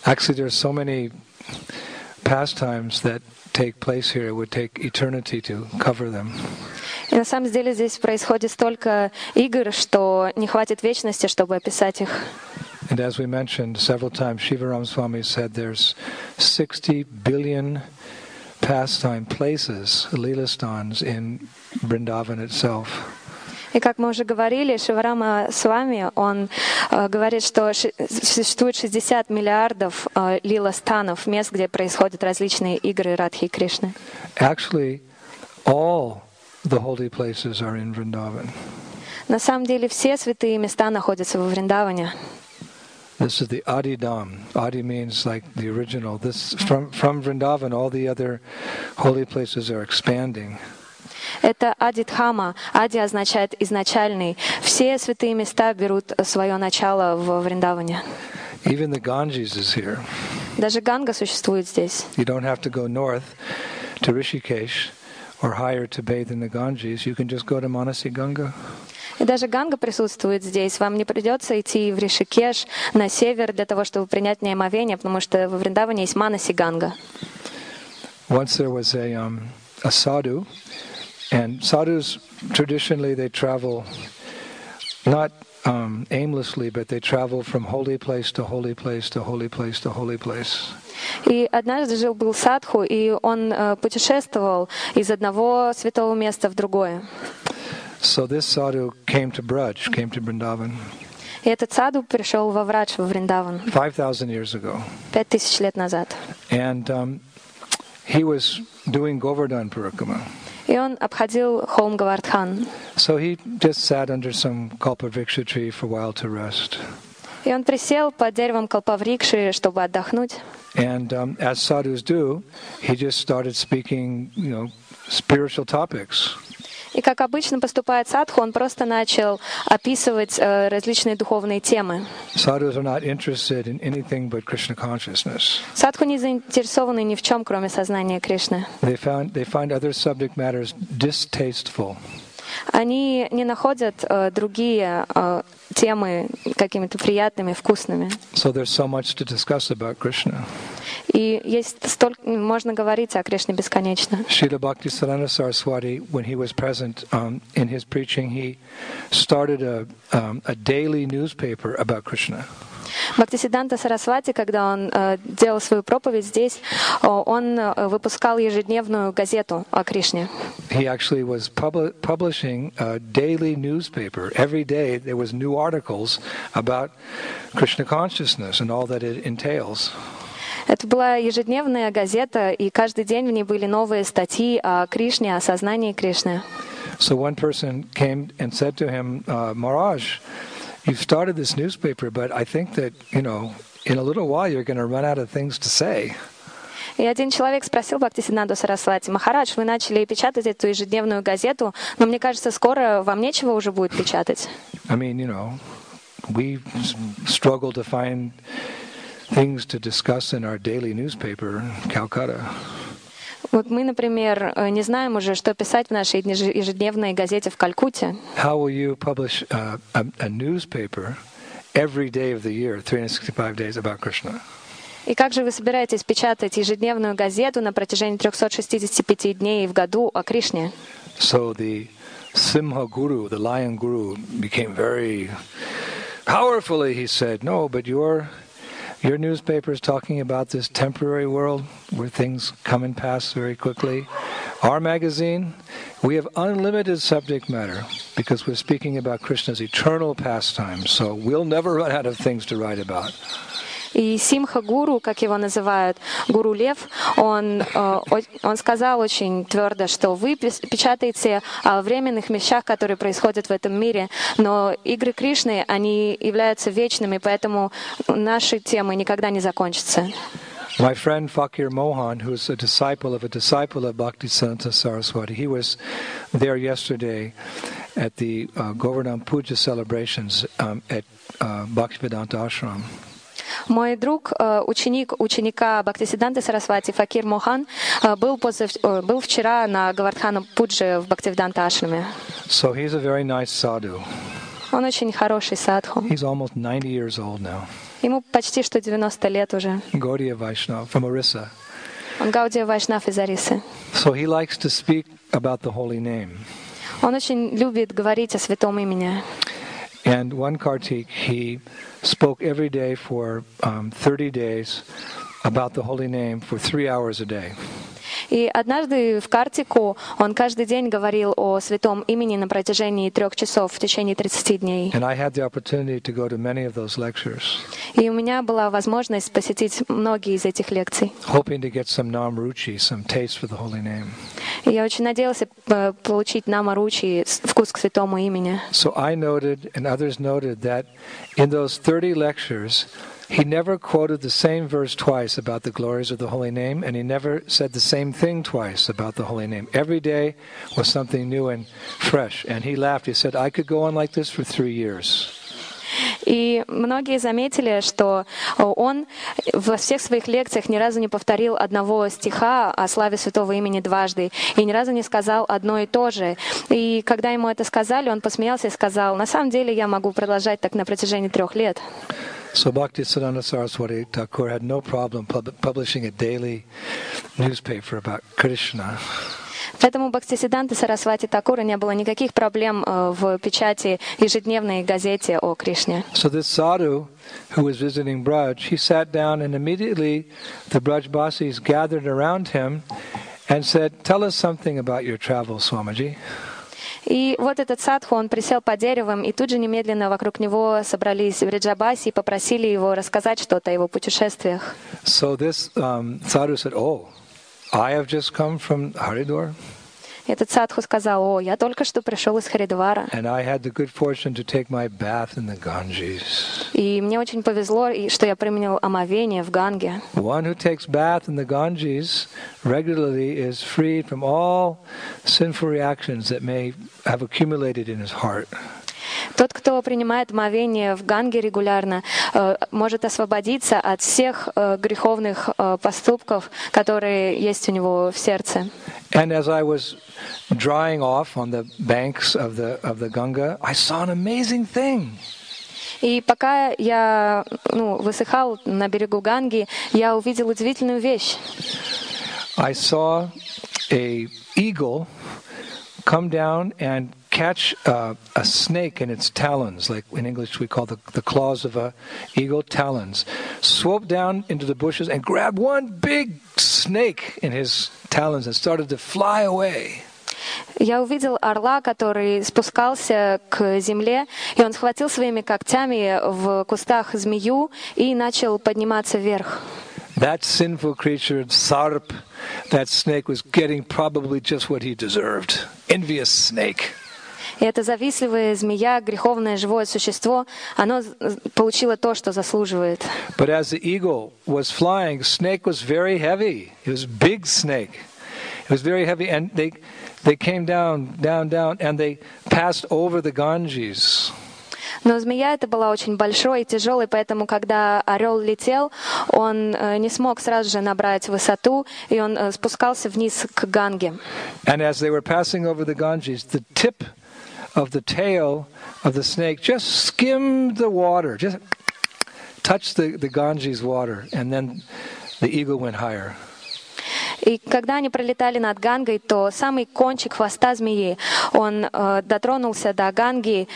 Actually, there's so many pastimes that take place here. It would take eternity to cover them. И на самом деле здесь происходит столько игр, что не хватит вечности, чтобы описать их. And as we mentioned several times, Shivaram Swami said there's 60 billion pastime places, Leelastans, in Vrindavan itself. И как мы уже говорили, Шиварама Свами, он говорит, что существует 60 миллиардов лила-станов, мест, где происходят различные игры Радхи и Кришны. Actually, all the holy places are in Vrindavan. На самом деле все святые места находятся во Вриндаване. This is the Adidam. Adi means like the original. This from Vrindavan, all the other holy places are expanding. Это Адидхама. Ади означает изначальный. Все святые места берут свое начало в Вриндаване. Even the Ganges is here. Даже Ганга существует здесь. You don't have to go north to Rishikesh or higher to bathe in the Ganges. You can just go to Manasi Ganga. И даже Ганга присутствует здесь. Вам не придется идти в Ришикеш на север для того, чтобы принять в ней омовение, потому что во Вриндаване есть Манаси Ганга. Once there was a sadhu, and sadhus traditionally they travel not aimlessly, but they travel from holy place to holy place to holy place to holy place. И однажды жил-был садху, и он путешествовал из одного святого места в другое. So this sadhu came to Braj, came to Vrindavan. И этот саду пришел во Врадж, во Вриндаван. 5,000 years ago. 5000 лет назад. And he was doing Govardhan Parikrama. И он обходил холм Гавардхан. So he just sat under some Kalpavriksha tree for a while to rest. И он присел под деревом Калпаврикши, чтобы отдохнуть. And as sadhus do, he just started speaking, spiritual topics. И как обычно поступает садху, он просто начал описывать различные духовные темы. Sadhus are not interested in anything but Krishna consciousness. Садху не заинтересованы ни в чем, кроме сознания Кришны. They find other subject matters distasteful. Они не находят другие темы какими-то приятными, вкусными. So there's so much to discuss about Krishna. И есть столько, можно говорить о Кришне бесконечно. Srila Bhaktisiddhanta Saraswati, when he was present in his preaching, he started a daily newspaper about Krishna. Бхактисиддханта Сарасвати, когда он делал свою проповедь здесь, он выпускал ежедневную газету о Кришне. He actually was publishing a daily newspaper. Every day there was new articles about Krishna consciousness and all that it entails. Это была ежедневная газета, и каждый день в ней были новые статьи о Кришне, о сознании Кришны. So one person came and said to him, Maharaj, you've started this newspaper, but I think that, in a little while you're going to run out of things to say. И один человек спросил Бхактисиддханту Сарасвати: Махарадж, вы начали печатать эту ежедневную газету, но мне кажется, скоро вам нечего уже будет печатать. I mean, we struggle to find things to discuss in our daily newspaper in Calcutta. Вот мы, например, не знаем уже, что писать в нашей ежедневной газете в Калькутте. How will you publish a newspaper every day of the year, 365 days about Krishna? И как же вы собираетесь печатать ежедневную газету на протяжении 365 дней в году о Кришне? So the Simha Guru, the lion guru, became very powerfully, he said, no, but your newspaper is talking about this temporary world where things come and pass very quickly. Our magazine, we have unlimited subject matter because we're speaking about Krishna's eternal pastimes, so we'll never run out of things to write about. И Симха Гуру, как его называют, Гуру Лев, он сказал очень твердо, что вы печатаете о временных вещах, которые происходят в этом мире, но игры Кришны, они являются вечными, поэтому наши темы никогда не закончатся. My friend Fakir Mohan, who's a disciple of Bhaktisiddhanta Saraswati, he was there yesterday at the Govardhan Puja celebrations at Bhaktivedanta Ashram. Мой друг, ученика Бхактисиддханты Сарасвати, Факир Мохан, был вчера на Гавардхана Пудже в Бхактивиданта Ашраме. So he's a very nice sadhu. Он очень хороший садху. He's almost 90 years old now. Ему почти что 90 лет уже. Gaudiya Vaishnava from Orissa. Он Гаудия Вайшнав из Арисы. So he likes to speak about the holy name. Он очень любит говорить о святом имени. And one Kartik, he spoke every day for 30 days about the holy name for 3 hours a day. И однажды в Картику он каждый день говорил о святом имени на протяжении 3 часов в течение 30 дней. And I had the opportunity to go to many of those lectures. И у меня была возможность посетить многие из этих лекций. Hoping to get some namruchi, some taste for the holy name. И я очень надеялась получить намаручи, вкус к святому имени. So I noted, and others noted, that in those 30 lectures, he never quoted the same verse twice about the glories of the holy name, and he never said the same thing twice about the holy name. Every day was something new and fresh. And he laughed. He said, I could go on like this for 3 years. И многие заметили, что он во всех своих лекциях ни разу не повторил одного стиха о славе святого имени дважды, и ни разу не сказал одно и то же. И когда ему это сказали, он посмеялся и сказал, на самом деле я могу продолжать так на протяжении 3 лет. So Bhaktisiddhanta Saraswati Thakur had no problem publishing a daily newspaper about Krishna. Поэтому Бхактисиддханты Сарасвати Такура не было никаких проблем в печати ежедневной газете о Кришне. So this sadhu who was visiting Braj, he sat down and immediately the Brajbasis gathered around him and said, "Tell us something about your travels, Swamiji." И вот этот садху, он присел под деревом, и тут же немедленно вокруг него собрались бриджабаси и попросили его рассказать что-то о его путешествиях. So this sadhu said, "Oh, I have just come from Haridwar." Этот садху сказал, о, я только что пришел из Харидвара. And I had the good fortune to take my bath in the Ganges. И мне очень повезло, что я принял омовение в Ганге. One who takes bath in the Ganges regularly is freed from all sinful reactions that may have accumulated in his heart. Тот, кто принимает омовение в Ганге регулярно, может освободиться от всех греховных поступков, которые есть у него в сердце. And as I was drying off on the banks of the Ganga, I saw an amazing thing. И пока я высыхал на берегу Ганги, я увидел удивительную вещь. I saw an eagle come down and catch a snake in its talons, like in English we call the claws of an eagle, talons, swope down into the bushes and grab one big snake in his talons and started to fly away. Я увидел орла, который спускался к земле, и он схватил своими когтями в кустах змею и начал подниматься вверх. That sinful creature, Sarp, that snake was getting probably just what he deserved. Envious snake. И эта завистливая змея, греховное живое существо, оно получило то, что заслуживает. But as the eagle was flying, snake was very heavy. It was a big snake. It was very heavy, and they came down, and they passed over the Ganges. Но змея эта была очень большой и тяжелой, поэтому, когда орел летел, он не смог сразу же набрать высоту, и он спускался вниз к Ганге. And as they were passing over the Ganges, the tip of the tail of the snake just skimmed the water, just touched the Ganges water, and then the eagle went higher. И когда они пролетали над Гангой, то самый кончик хвоста змеи, он дотронулся до Ганги.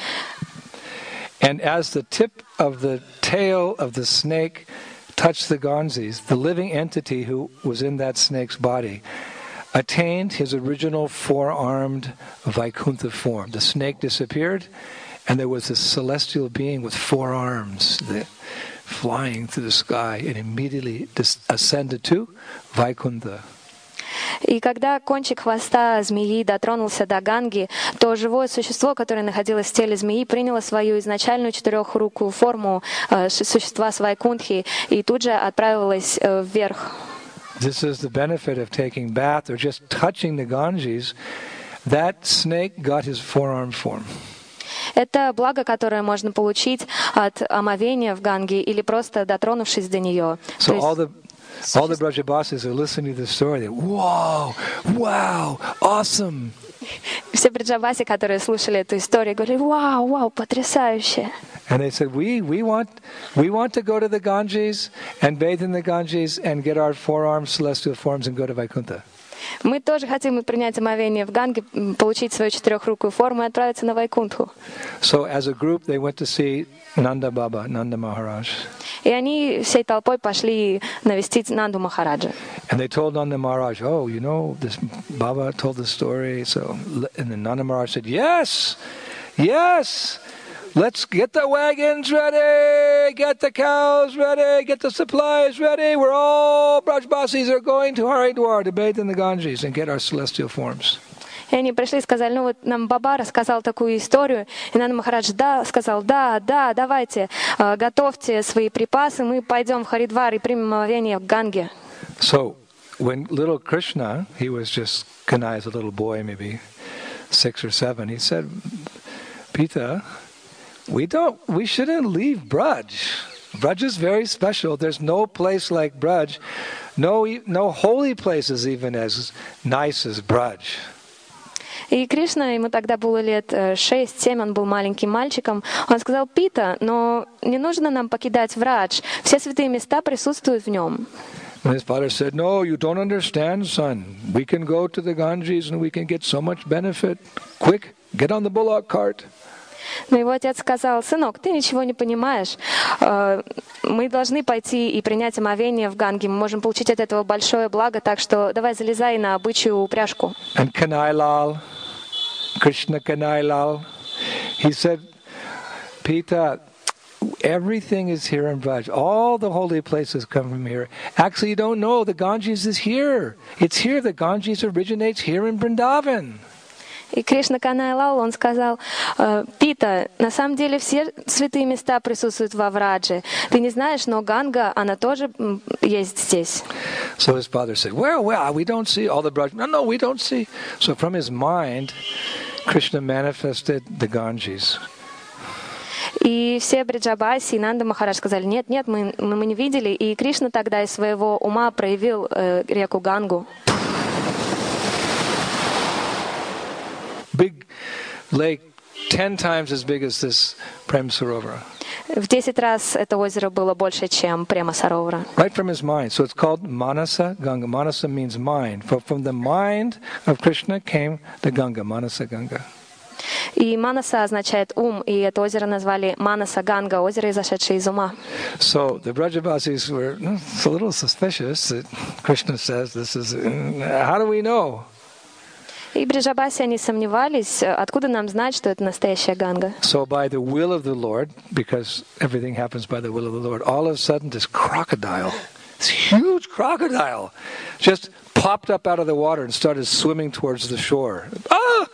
And as the tip of the tail of the snake touched the Ganges, the living entity who was in that snake's body attained his original four-armed Vaikuntha form. The snake disappeared, and there was this celestial being with 4 arms flying through the sky and immediately ascended to Vaikuntha. И когда кончик хвоста змеи дотронулся до Ганги, то живое существо, которое находилось в теле змеи, приняло свою изначальную 4-рукую форму существа с Вайкунтхи и тут же отправилось вверх. This is the benefit of taking bath or just touching the Ganges. That snake got his four-arm form. Это благо, которое можно получить от омовения в Ганге или просто дотронувшись до нее. So all the Brajabasis are listening to the story. Whoa, wow, awesome. Все бриджабаси, которые слушали эту историю, говорили: вау, вау, потрясающе. And they said, we want to go to the Ganges and bathe in the Ganges and get our forearms, celestial forms, and go to Vaikuntha. Мы тоже хотим принять омовение в Ганге, получить свою четырехрукую форму и отправиться на Вайкунтху. So as a group, they went to see Nanda Baba, Nanda Maharaj. И они всей толпой пошли навестить Нанду Махараджа. And they told Nanda Maharaj, oh, you know, this Baba told the story. So, and then Nanda Maharaj said, yes, let's get the wagons ready, get the cows ready, get the supplies ready. We're all Brajbasis are going to Haridwar to bathe in the Ganges and get our celestial forms. И они пришли и сказали: ну вот нам Баба рассказал такую историю. И Нанда Махарадж сказал: да, давайте, готовьте свои припасы, мы пойдем в Харидвар и примем омовение в Ганге. So, when little Krishna, he was just Kanai as a little boy, maybe 6 or 7, he said, Pita, we shouldn't leave Braj. Braj is very special. There's no place like Braj. No holy place is even as nice as Braj. И Кришна, ему тогда было лет 6-7, он был маленьким мальчиком. Он сказал: Пита, но не нужно нам покидать Врадж. Все святые места присутствуют в нем. And his father said, no, you don't understand, son. We can go to the Ganges and we can get so much benefit. Quick, get on the bullock cart. Но его отец сказал: сынок, ты ничего не понимаешь. Мы должны пойти и принять омовение в Ганге. Мы можем получить от этого большое благо, так что давай залезай на бычью упряжку. And Kanai Lal, Krishna Kanai Lal, he said, Pita, everything is here in Braj. All the holy places come from here. Actually, you don't know, the Ganges is here. It's here. The Ganges originates here in Vrindavan. И Кришна Канай Лал, он сказал: Пита, на самом деле все святые места присутствуют во Врадже. Ты не знаешь, но Ганга, она тоже есть здесь. So his father said, well, we don't see all the Braj. No, we don't see. So from his mind, Krishna manifested the Ganges. И все Бриджабаси и Нанда Махарадж сказали: нет, мы не видели. И Кришна тогда из своего ума проявил реку Гангу. Big lake, 10 times as big as this Prem Sarovara. В 10 раз это озеро было больше, чем Према Саровара. Right from his mind. So it's called Manasa Ganga. Manasa means mind. From the mind of Krishna came the Ganga, Manasa Ganga. И Манаса означает ум, и это озеро назвали Манаса Ганга, озеро, изошедшее из ума. So the Brajavasis were a little suspicious that Krishna says this is. How do we know? И Бриджабаси, они сомневались, откуда нам знать, что это настоящая Ганга. So by the will of the Lord, because everything happens by the will of the Lord, all of a sudden this crocodile, this huge crocodile, just popped up out of the water and started swimming towards the shore. Ah!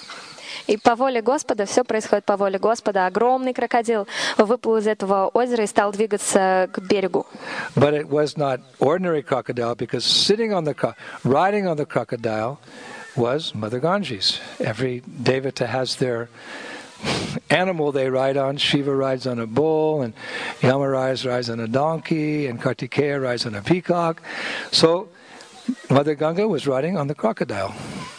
И по воле Господа, все происходит по воле Господа. Огромный крокодил выплыл из этого озера и стал двигаться к берегу. But it was not ordinary crocodile, because riding on the crocodile was Mother Ganges. Every Devata has their animal they ride on. Shiva rides on a bull, and Yamaraj rides on a donkey, and Kartikeya rides on a peacock. So Mother Ganga was riding on the crocodile.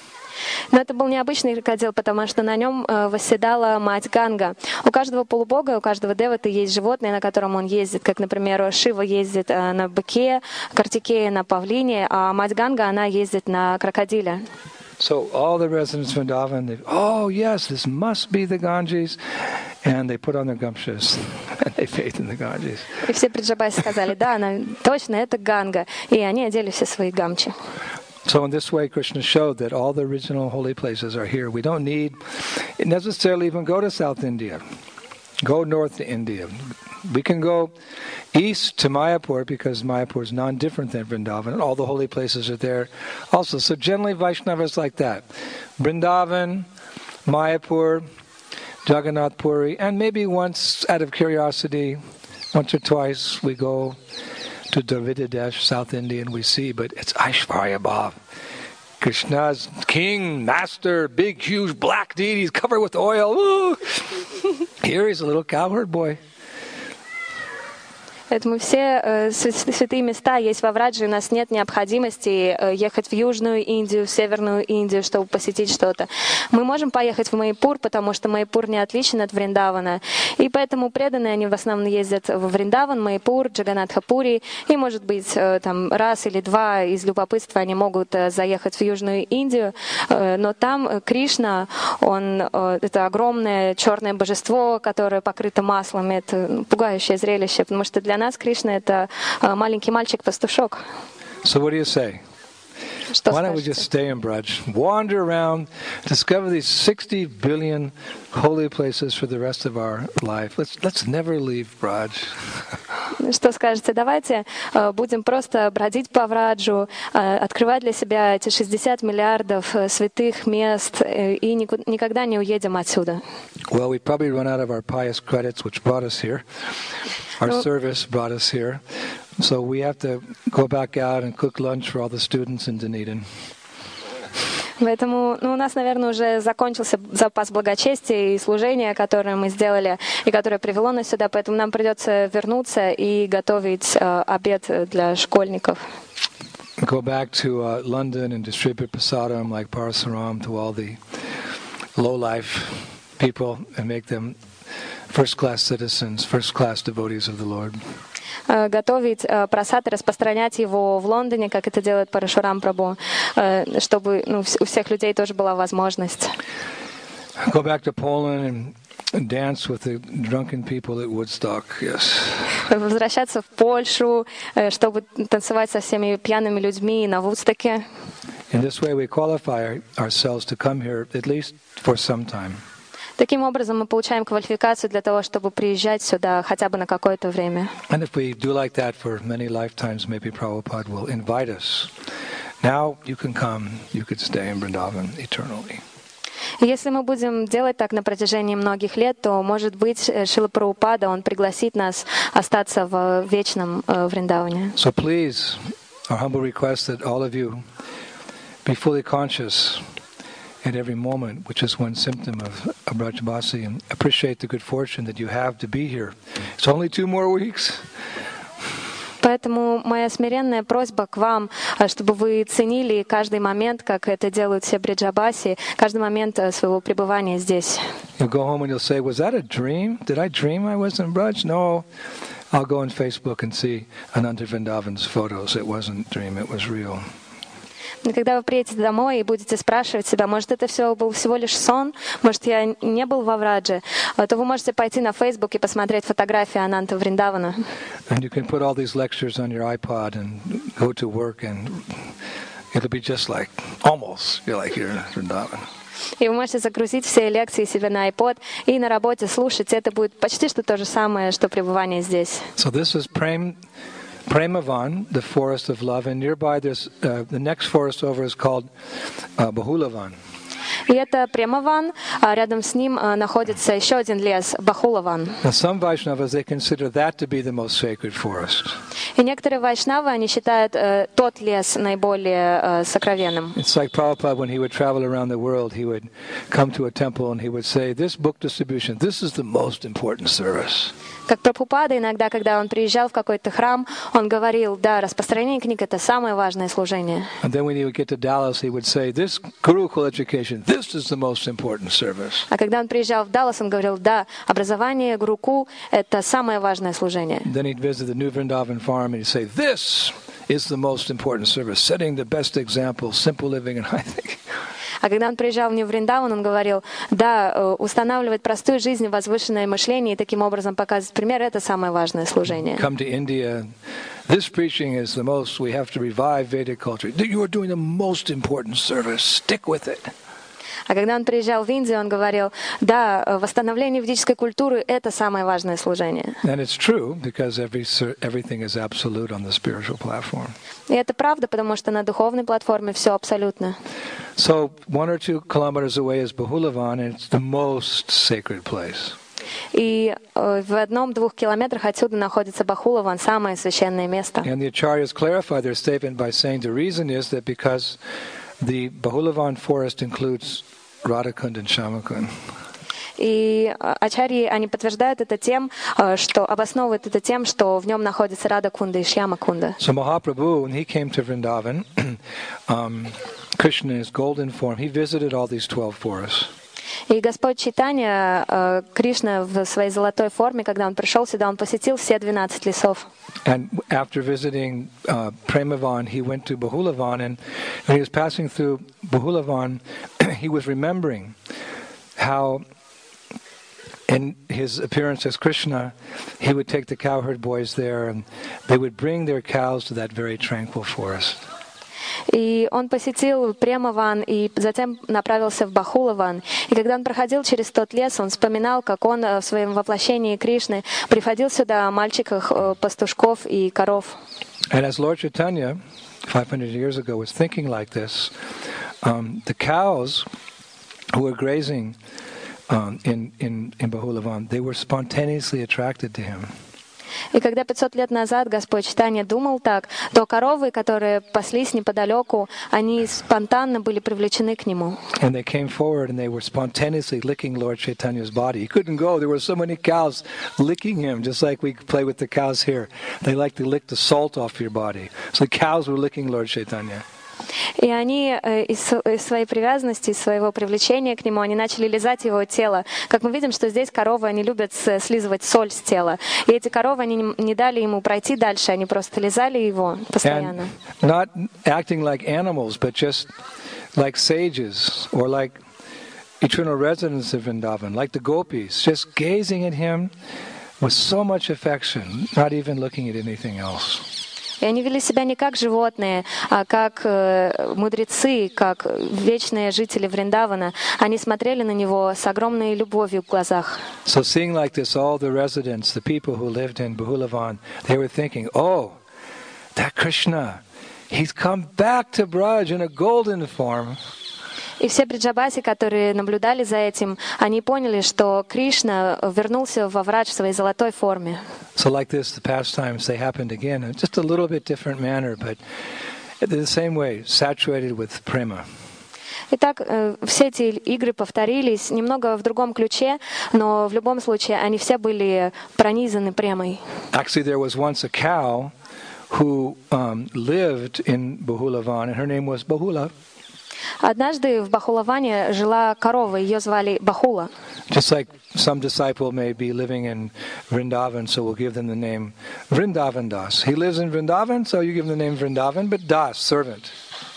Но это был необычный крокодил, потому что на нем восседала мать Ганга. У каждого полубога, у каждого деваты есть животное, на котором он ездит. Как, например, Шива ездит на быке, Картикея на павлине, а мать Ганга, она ездит на крокодиле. So all the residents of Vrindavan, oh yes, this must be the Ganges, and they put on their gumshas and they bathed in the Ganges. И все Бриджабаси сказали: да, точно, это Ганга. И они одели все свои гамчи. So in this way, Krishna showed that all the original holy places are here. We don't need necessarily even go to South India. Go north to India. We can go east to Mayapur, because Mayapur is non-different than Vrindavan. All the holy places are there also. So generally Vaishnavas like that. Vrindavan, Mayapur, Jagannath Puri, and maybe once, out of curiosity, once or twice we go to Dravidadesh, South India, and we see, but it's Aishwarya Bhav. Krishna's king, master, big, huge, black deity, he's covered with oil. Here he's a little cowherd boy. Поэтому все святые места есть во Враджи. У нас нет необходимости ехать в Южную Индию, в Северную Индию, чтобы посетить что-то. Мы можем поехать в Майяпур, потому что Майяпур не отличен от Вриндавана. И поэтому преданные, они в основном ездят в Вриндаван, Майяпур, Джаганатха-Пури. И, может быть, там раз или два из любопытства они могут заехать в Южную Индию. Но там Кришна, это огромное черное божество, которое покрыто маслом. Это пугающее зрелище, потому что для нас Кришна — это маленький мальчик-пастушок. So what do you say? Why don't we just stay in Braj, wander around, discover these 60 billion holy places for the rest of our life. Let's never leave Braj. Что скажете? Давайте будем просто бродить по Враджу, открывать для себя эти 60 миллиардов святых мест и никогда не уедем отсюда. Well, we probably run out of our pious credits, which brought us here. Our service brought us here. So we have to go back out and cook lunch for all the students in Dunedin. Поэтому у нас, наверное, уже закончился запас благочестия и служения, которое мы сделали и которое привело нас сюда. Поэтому нам придется вернуться и готовить обед для школьников. Go back to London and distribute prasadam like Parasuram to all the low-life people and make them first-class citizens, first-class devotees of the Lord. Готовить прасад и распространять его в Лондоне, как это делает Парашурам Прабху, чтобы у всех людей тоже была возможность. Go back to Poland and dance with the drunken people at Woodstock. Yes. Возвращаться в Польшу, чтобы танцевать со всеми пьяными людьми на Вудстоке. In this way, we qualify ourselves to come here at least for some time. Таким образом, мы получаем квалификацию для того, чтобы приезжать сюда хотя бы на какое-то время. And if we do like that for many lifetimes, maybe Prabhupada will invite us. Now you can come, you could stay in Vrindavan eternally. Если мы будем делать так на протяжении многих лет, то, может быть, Шрила Прабхупада, он пригласит нас остаться в вечном Вриндаване. So please, our humble request that all of you be fully conscious at every moment, which is one symptom of Brajbasi, and appreciate the good fortune that you have to be here. It's only 2 more weeks. Поэтому моя смиренная просьба к вам, чтобы вы ценили каждый момент, как это делают все бриджабаси, каждый момент своего пребывания здесь. You'll go home and you'll say, was that a dream? Did I dream I was in Braj? No. I'll go on Facebook and see Ananta Vrindavan's photos. It wasn't a dream, it was real. И когда вы приедете домой и будете спрашивать себя, может, это все был всего лишь сон, может, я не был во Врадже, то вы можете пойти на Facebook и посмотреть фотографии Ананта Вриндавана. And you can put all these lectures on your iPod and go to work and it'll be just like, almost, you're like here in Vrindavan. И вы можете загрузить все лекции себе на iPod и на работе слушать. Это будет почти что то же самое, что пребывание здесь. So this is Premavan, the forest of love, and nearby there's the next forest over is called Bahulavan. И это Премаван, а рядом с ним находится еще один лес, Бахулаван. Now some Vaishnavas, they consider that to be the most sacred forest. И некоторые вайшнавы, они считают тот лес наиболее сокровенным. It's like Prabhupada, when he would travel around the world, he would come to a temple and he would say, this book distribution, this is the most important service. Как Прабхупада иногда, когда он приезжал в какой-то храм, он говорил, да, распространение книг — это самое важное служение. And then when he would get to Dallas, he would say, this Gurukul education, this is the most important service. А когда он приезжал в Даллас, он говорил, да, образование Гурукул — это самое важное служение. Then he'd visit the New Vrindavan farm and he'd say, this is the most important service, setting the best example, simple living and high thinking. А когда он приезжал в Нью-Вриндаван, он говорил, да, устанавливать простую жизнь, возвышенное мышление и таким образом показывать пример — это самое важное служение. Come to India. This preaching is the most, we have to revive Vedic culture. You are doing the most important service. Stick with it. А когда он приезжал в Индию, он говорил, да, восстановление ведической культуры — это самое важное служение. And it's true, because everything is absolute on the spiritual platform. И это правда, потому что на духовной платформе все абсолютно. So 1 or 2 kilometers away is Bahulavan, and it's the most sacred place. И в 1-2 километрах отсюда находится Бахулаван, самое священное место. And the acharyas clarify their statement by saying the reason is that because the Bahulavan forest includes Radhakund and Shamakund. И ачарьи, они подтверждают это тем, что обосновывают это тем, что в нем находится Рада Кунда и Шьяма Кунда. So Mahaprabhu, when he came to Vrindavan, Krishna in his golden form, he visited all these 12 forests. И Господь Чайтанья, Кришна в своей золотой форме, когда он пришел сюда, он посетил все 12 лесов. And after visiting Premavan, he went to Bahulavan, and when he was passing through Bahulavan, he was remembering how in his appearance as Krishna, he would take the cowherd boys there, and they would bring their cows to that very tranquil forest. И он посетил Премаван и затем направился в Бахулаван. И когда он проходил через тот лес, он вспоминал, как он в своем воплощении Кришны приводил сюда мальчиков, пастушков и коров. And as Lord Chaitanya, 500 years ago, was thinking like this, the cows who were grazing in Bahulavan, they were spontaneously attracted to him. И когда 500 лет назад Господь Чайтанья думал так, то коровы, которые паслись неподалеку, они спонтанно были привлечены к нему. And they came forward and they were spontaneously licking Lord Chaitanya's body. He couldn't go. There were so many cows licking him, just like we play with the cows here. They like to lick the salt off your body. So the cows were licking Lord Chaitanya. И они из своей привязанности, из своего привлечения к нему, они начали лизать его тело. Как мы видим, что здесь коровы, они любят слизывать соль с тела. И эти коровы, они не дали ему пройти дальше, они просто лизали его постоянно. And not acting like animals, but just like sages or like eternal residents of Vrindavan, like the gopis, just gazing at him with so much affection, not even looking at anything else. И они вели себя не как животные, а как мудрецы, как вечные жители Вриндавана. Они смотрели на него с огромной любовью в глазах. So seeing like this, all the residents, the people who lived in Bahulavan, they were thinking, oh, that Krishna, he's come back to Braj in a golden form. И все бриджабаси, которые наблюдали за этим, они поняли, что Кришна вернулся во Врадж в своей золотой форме. So like this, the pastimes, they happened again, in just a little bit different manner, but in the same way, saturated with prema. Итак, все эти игры повторились немного в другом ключе, но в любом случае они все были пронизаны премой. Actually, there was once a cow who lived in Bahulavan, and her name was Bahula. Однажды в Бахулаване жила корова, ее звали Бахула. Just like some disciple may be living in Vrindavan, so we'll give them the name Vrindavan Das. He lives in Vrindavan, so you give him the name Vrindavan, but Das, servant.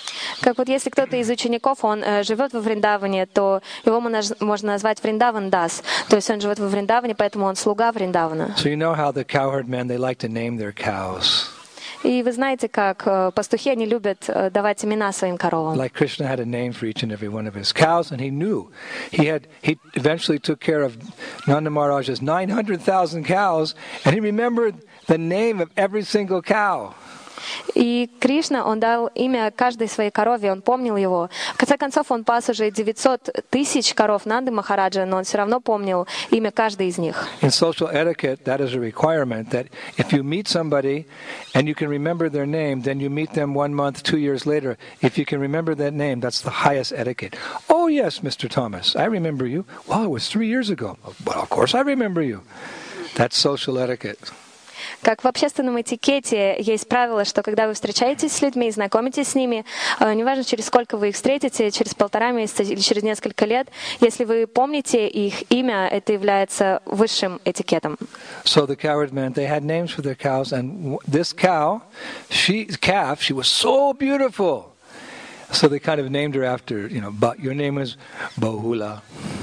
Как вот если кто-то из учеников, он живет во Вриндаване, то его можно назвать Вриндаван Дас. То есть он живет во Вриндаване, поэтому он слуга Вриндавана. So you know how the cowherd men, they like to name their cows. И вы знаете, как пастухи, они любят давать имена своим коровам. Like Krishna had a name for each and every one of his cows, and he knew. He eventually took care of Nanda Maharaj's 900,000 cows, and he remembered the name of every single cow. И Кришна, он дал имя каждой своей корове, он помнил его. В конце концов, он пас уже 900 тысяч коров Нанды Махараджа, но он все равно помнил имя каждой из них. In social etiquette, that is a requirement, that if you meet somebody and you can remember their name, then you meet them 1 month, 2 years later. If you can remember that name, that's the highest etiquette. Oh yes, Mr. Thomas, I remember you. Well, it was 3 years ago. Well, of course I remember you. That's social etiquette. Как в общественном этикете есть правило, что когда вы встречаетесь с людьми и знакомитесь с ними, неважно, через сколько вы их встретите, через 1,5 месяца или через несколько лет, если вы помните их имя, это является высшим этикетом. So the cowherd men, they had names for their cows, and this calf, she was so beautiful. So they kind of named her after, but your name is Bahula.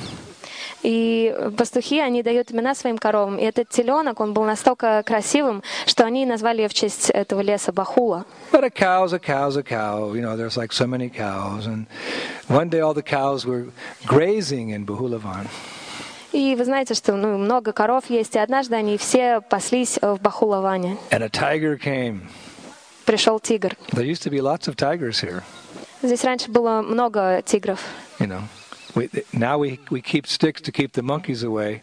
И пастухи, они дают имена своим коровам. И этот теленок, он был настолько красивым, что они назвали ее в честь этого леса Бахула. But a cow's a cow's a cow. There's like so many cows. And one day all the cows were grazing in Bahulavan. И вы знаете, что много коров есть, и однажды они все паслись в Бахулаване. And a tiger came. Пришел тигр. There used to be lots of tigers here. Здесь раньше было много тигров. Now we keep sticks to keep the monkeys away.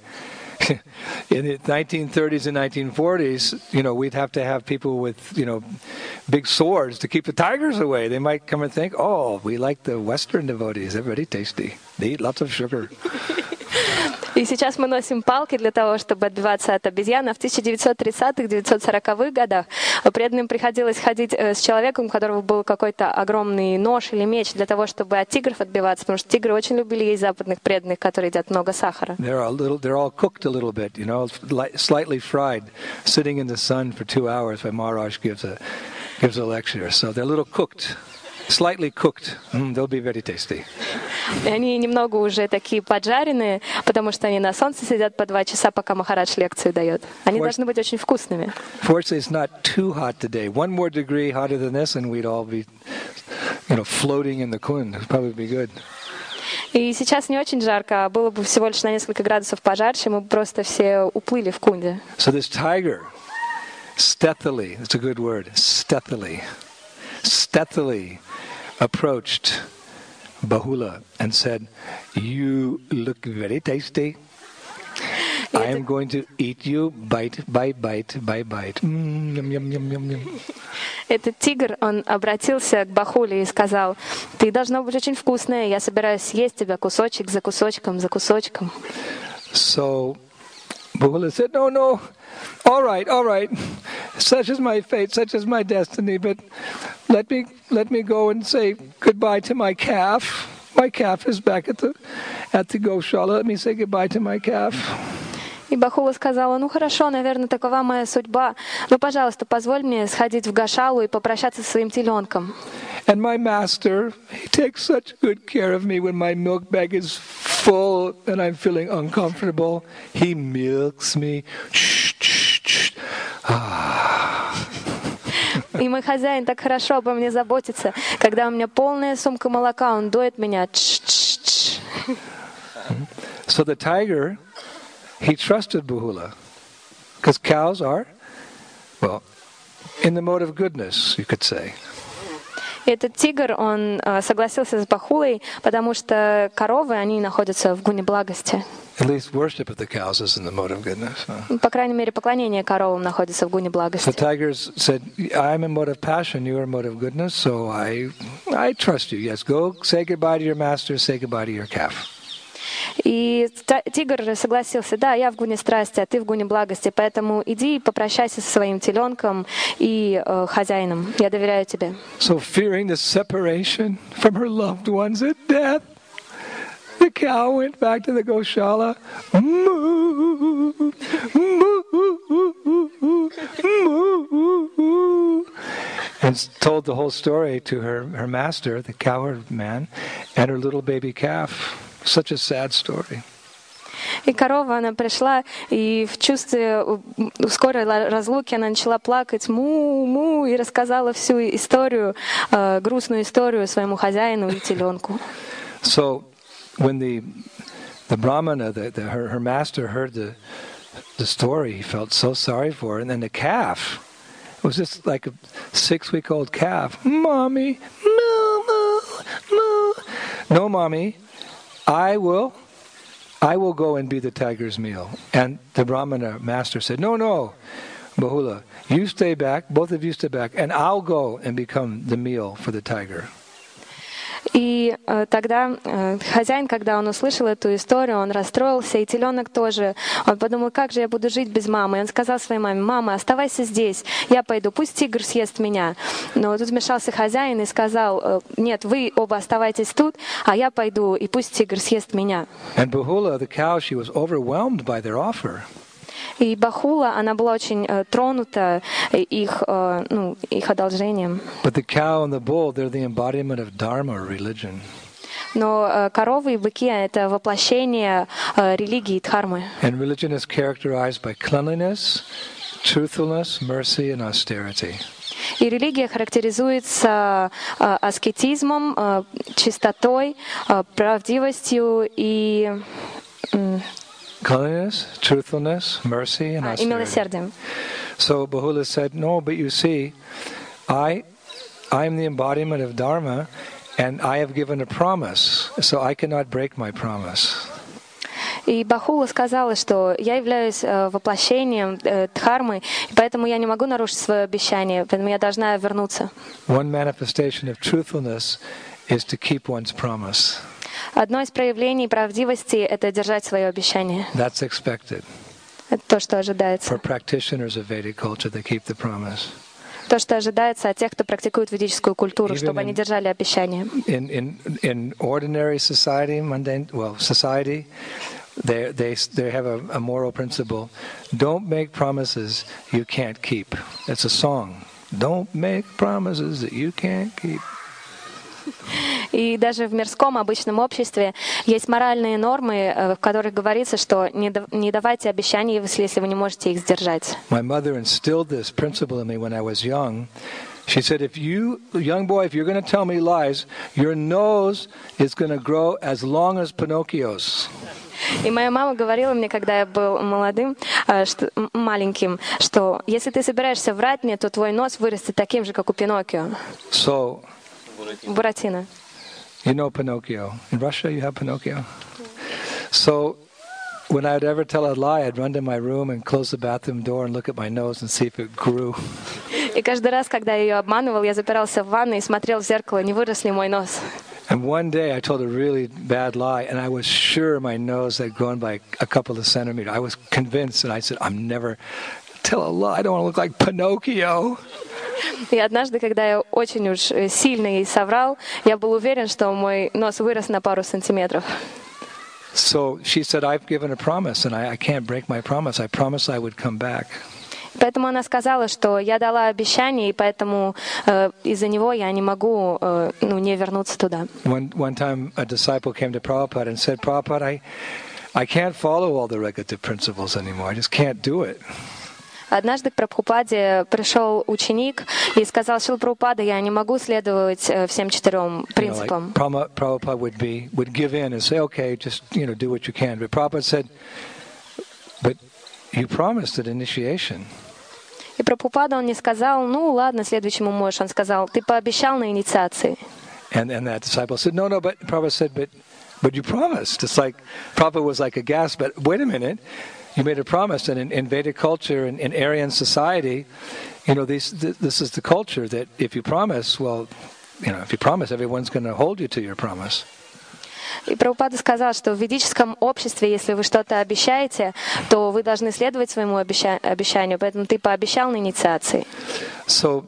In the 1930s and 1940s, we'd have to have people with, big swords to keep the tigers away. They might come and think, oh, we like the Western devotees. They're very tasty. They eat lots of sugar. И сейчас мы носим палки для того, чтобы отбиваться от обезьян. А в 1930-х, 1940-х годах преданным приходилось ходить с человеком, у которого был какой-то огромный нож или меч для того, чтобы от тигров отбиваться, потому что тигры очень любили есть западных преданных, которые едят много сахара. They're all cooked a little bit, slightly fried, sitting in the sun for 2 hours when Maharaj gives a lecture. So they're a little cooked. Slightly cooked. They'll be very tasty. И они немного уже такие поджаренные, потому что они на солнце сидят по 2 часа, пока Махарадж лекцию дает. Они должны быть очень вкусными. Fortunately, it's not too hot today. 1 more degree hotter than this, and we'd all be, floating in the Kund. It'd probably be good. И сейчас не очень жарко, а было бы всего лишь на несколько градусов пожарче, мы бы просто все уплыли в Кунде. So this tiger, stealthily, it's a good word, stealthily approached Bahula and said, "You look very tasty. I am going to eat you bite by bite by bite." Yum, yum, yum, yum, yum. Этот тигр, он обратился к Бахуле и сказал: «Ты должна быть очень вкусная, я собираюсь съесть тебя кусочек за кусочком, за кусочком». So Bahula said, "No, all right. Such is my fate, such is my destiny, but let me go and say goodbye to my calf. My calf is back at the Goshala. Let me say goodbye to my calf." И Бахула сказала: «Ну хорошо, наверное, такова моя судьба. Но, пожалуйста, позволь мне сходить в Гошалу и попрощаться со своим теленком». And my master, he takes such good care of me when my milk bag is full and I'm feeling uncomfortable. He milks me. И мой хозяин так хорошо обо мне заботится. Когда у меня полная сумка молока, он доит меня. So the tiger, he trusted Bahula. Because cows are, in the mode of goodness, you could say. Этот тигр, он согласился с Бахулой, потому что коровы, они находятся в гуне благости. At least worship of the cows is in the mode of goodness. По крайней мере, поклонение коровам находится в гуне благости. The tigers said, "I'm in mode of passion, you are in mode of goodness, so I trust you. Yes, go say goodbye to your master, say goodbye to your calf." И тигр согласился: «Да, я в гуне страсти, а ты в гуне благости, поэтому иди и попрощайся со своим теленком и хозяином. Я доверяю тебе». So fearing the separation from her loved ones at death, the cow went back to the Goshala, moo, moo, moo, and told the whole story to her master, the cowherd man, and her little baby calf. Such a sad story. И корова, она пришла, и в чувстве скорой разлуки она начала плакать, му-му, и рассказала всю историю, грустную историю своему хозяину и теленку. So when the Brahmana, her master, heard the story, he felt so sorry for her. And then the calf, it was just like a 6-week-old calf. "Mommy, moo, moo, moo." "No, mommy, I will go and be the tiger's meal." And the Brahmana master said, No, Bahula, you stay back, both of you stay back, and I'll go and become the meal for the tiger. И тогда хозяин, когда он услышал эту историю, он расстроился, и теленок тоже. Он подумал: как же я буду жить без мамы? И он сказал своей маме: «Мама, оставайся здесь, я пойду, пусть тигр съест меня». Но тут вмешался хозяин и сказал: «Нет, вы оба оставайтесь тут, а я пойду, и пусть тигр съест меня». And Bahula, the cow, she was overwhelmed by their offer. И Бахула, она была очень тронута их одолжением. But the cow and the bull, they're the embodiment of Dharma or religion. Но коровы и быки — это воплощение религии дхармы. And religion is characterized by cleanliness, truthfulness, mercy, and austerity. И религия характеризуется аскетизмом, чистотой, правдивостью и cleanliness, truthfulness, mercy, and austerity. So Bahula said, "No, but you see, I am the embodiment of Dharma, and I have given a promise, so I cannot break my promise." И Бахула сказала, что я являюсь воплощением дхармы, и поэтому я не могу нарушить свое обещание, поэтому я должна вернуться. One manifestation of truthfulness is to keep one's promise. Одно из проявлений правдивости — это держать свое обещание. That's expected. Это то, что ожидается. For practitioners of Vedic culture, they keep the promise. То, что ожидается от тех, кто практикует ведическую культуру, чтобы они держали обещания. In ordinary society, mundane, society, they have a moral principle. Don't make promises you can't keep. It's a song. Don't make promises that you can't keep. И даже в мирском обычном обществе есть моральные нормы, в которых говорится, что не давайте обещаний, если вы не можете их сдержать. My mother instilled this principle in me when I was young. She said, if you're going to tell me lies, your nose is going to grow as long as Pinocchio's. И моя мама говорила мне, когда я был маленьким, что если ты собираешься врать мне, то твой нос вырастет таким же, как у Пиноккио. So, Буратино. You know Pinocchio. In Russia, you have Pinocchio. So, when I'd ever tell a lie, I'd run to my room and close the bathroom door and look at my nose and see if it grew. И каждый раз, когда я ее обманывал, я запирался в ванной и смотрел в зеркало, не вырос ли мой нос. And one day I told a really bad lie, and I was sure my nose had grown by a couple of centimeters. I was convinced, and I said, I'm never tell a lie. I don't want to look like Pinocchio. И однажды, когда я очень уж сильно ей соврал, я был уверен, что мой нос вырос на пару сантиметров. So she said, I've given a promise, and I can't break my promise. I promised I would come back. Поэтому она сказала, что я дала обещание, и поэтому из-за него я не могу не вернуться туда. One time a disciple came to Prabhupada and said, Prabhupada, I can't follow all the regulative principles anymore. I just can't do it. Однажды к Прабхупаде пришел ученик и сказал: Шрила Прабхупада, я не могу следовать всем 4 принципам. Prabhupada would give in and say, okay, just do what you can. But Prabhupada said, but you promised at initiation. И Прабхупада, он не сказал, ну ладно, следующему можешь. Он сказал, ты пообещал на инициации. And that disciple said, no, but Prabhupada said, but you promised. It's like Prabhupada was like aghast, but wait a minute. You made a promise, and in Vedic culture, in Aryan society, this is the culture that if you promise, everyone's going to hold you to your promise. И Прабхупада сказал, что в ведическом обществе, если вы что-то обещаете, то вы должны следовать своему обещанию, поэтому ты пообещал на инициации. So,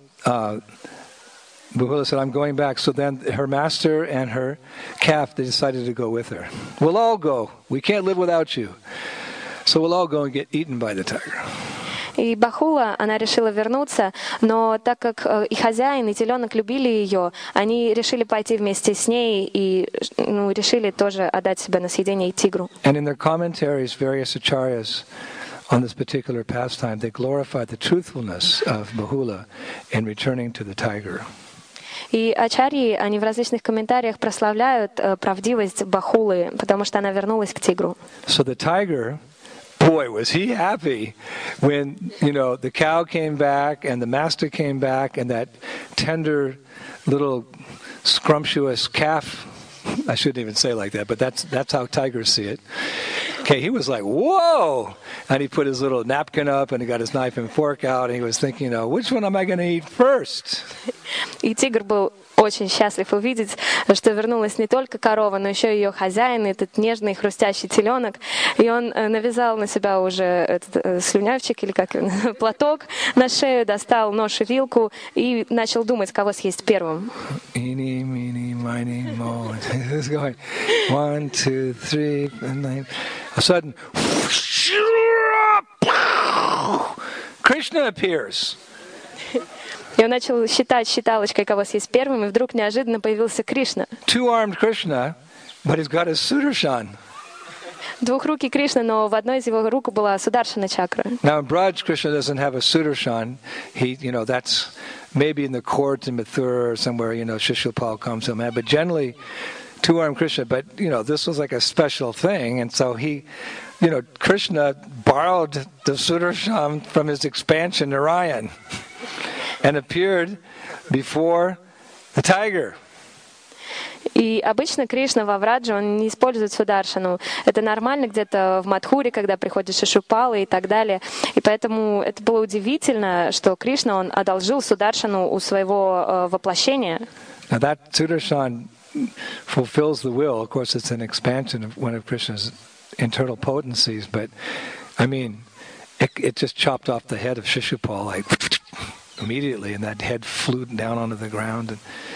Bahula said, I'm going back. So then her master and her calf, they decided to go with her. We'll all go. We can't live without you. So we'll all go and get eaten by the tiger. И Бахула, она решила вернуться, но так как и хозяин, и теленок любили ее, они решили пойти вместе с ней и решили тоже отдать себя на съедение и тигру. And in their commentaries, various acharyas on this particular pastime, they glorify the truthfulness of Bahula in returning to the tiger. И ачарьи, они в различных комментариях прославляют правдивость Бахулы, потому что она вернулась к тигру. So the tiger, boy, was he happy when, the cow came back and the master came back and that tender little scrumptious calf, I shouldn't even say it like that, but that's how tigers see it. Okay, he was like, whoa! And he put his little napkin up and he got his knife and fork out and he was thinking, which one am I going to eat first? И тигр был очень счастлив увидеть, что вернулась не только корова, но еще ее хозяин, этот нежный хрустящий теленок. И он навязал на себя уже этот слюнявчик или платок на шею, достал нож и вилку и начал думать, кого съесть первым. Eeny, meeny, miny, moe. It's going 1, 2, 3, 9. A sudden, Krishna appears. И он начал считать считалочкой, кого съесть первым, и вдруг неожиданно появился Кришна. Two-armed Krishna, but he's got his Sudarshan. Двухрукий Кришна, но в одной из его рук была Сударшана чакра. Now in Braj, Krishna doesn't have a Sudarshan. He, that's maybe in the court in Mathura or somewhere, Shishupal comes to him. But generally, two-armed Krishna. But, this was like a special thing. And so he, Krishna borrowed the Sudarshan from his expansion, Narayan, and appeared before the tiger. И обычно Кришна во Врадже, он не использует Сударшану. Это нормально где-то в Мадхуре, когда приходит Шишупала и так далее. И поэтому это было удивительно, что Кришна, он одолжил Сударшану у своего воплощения. Now that Sudarshan fulfills the will. Of course, it's an expansion of one of Krishna's internal potencies, but I mean, it just chopped off the head of Shishupal like immediately, and that head flew down onto the ground.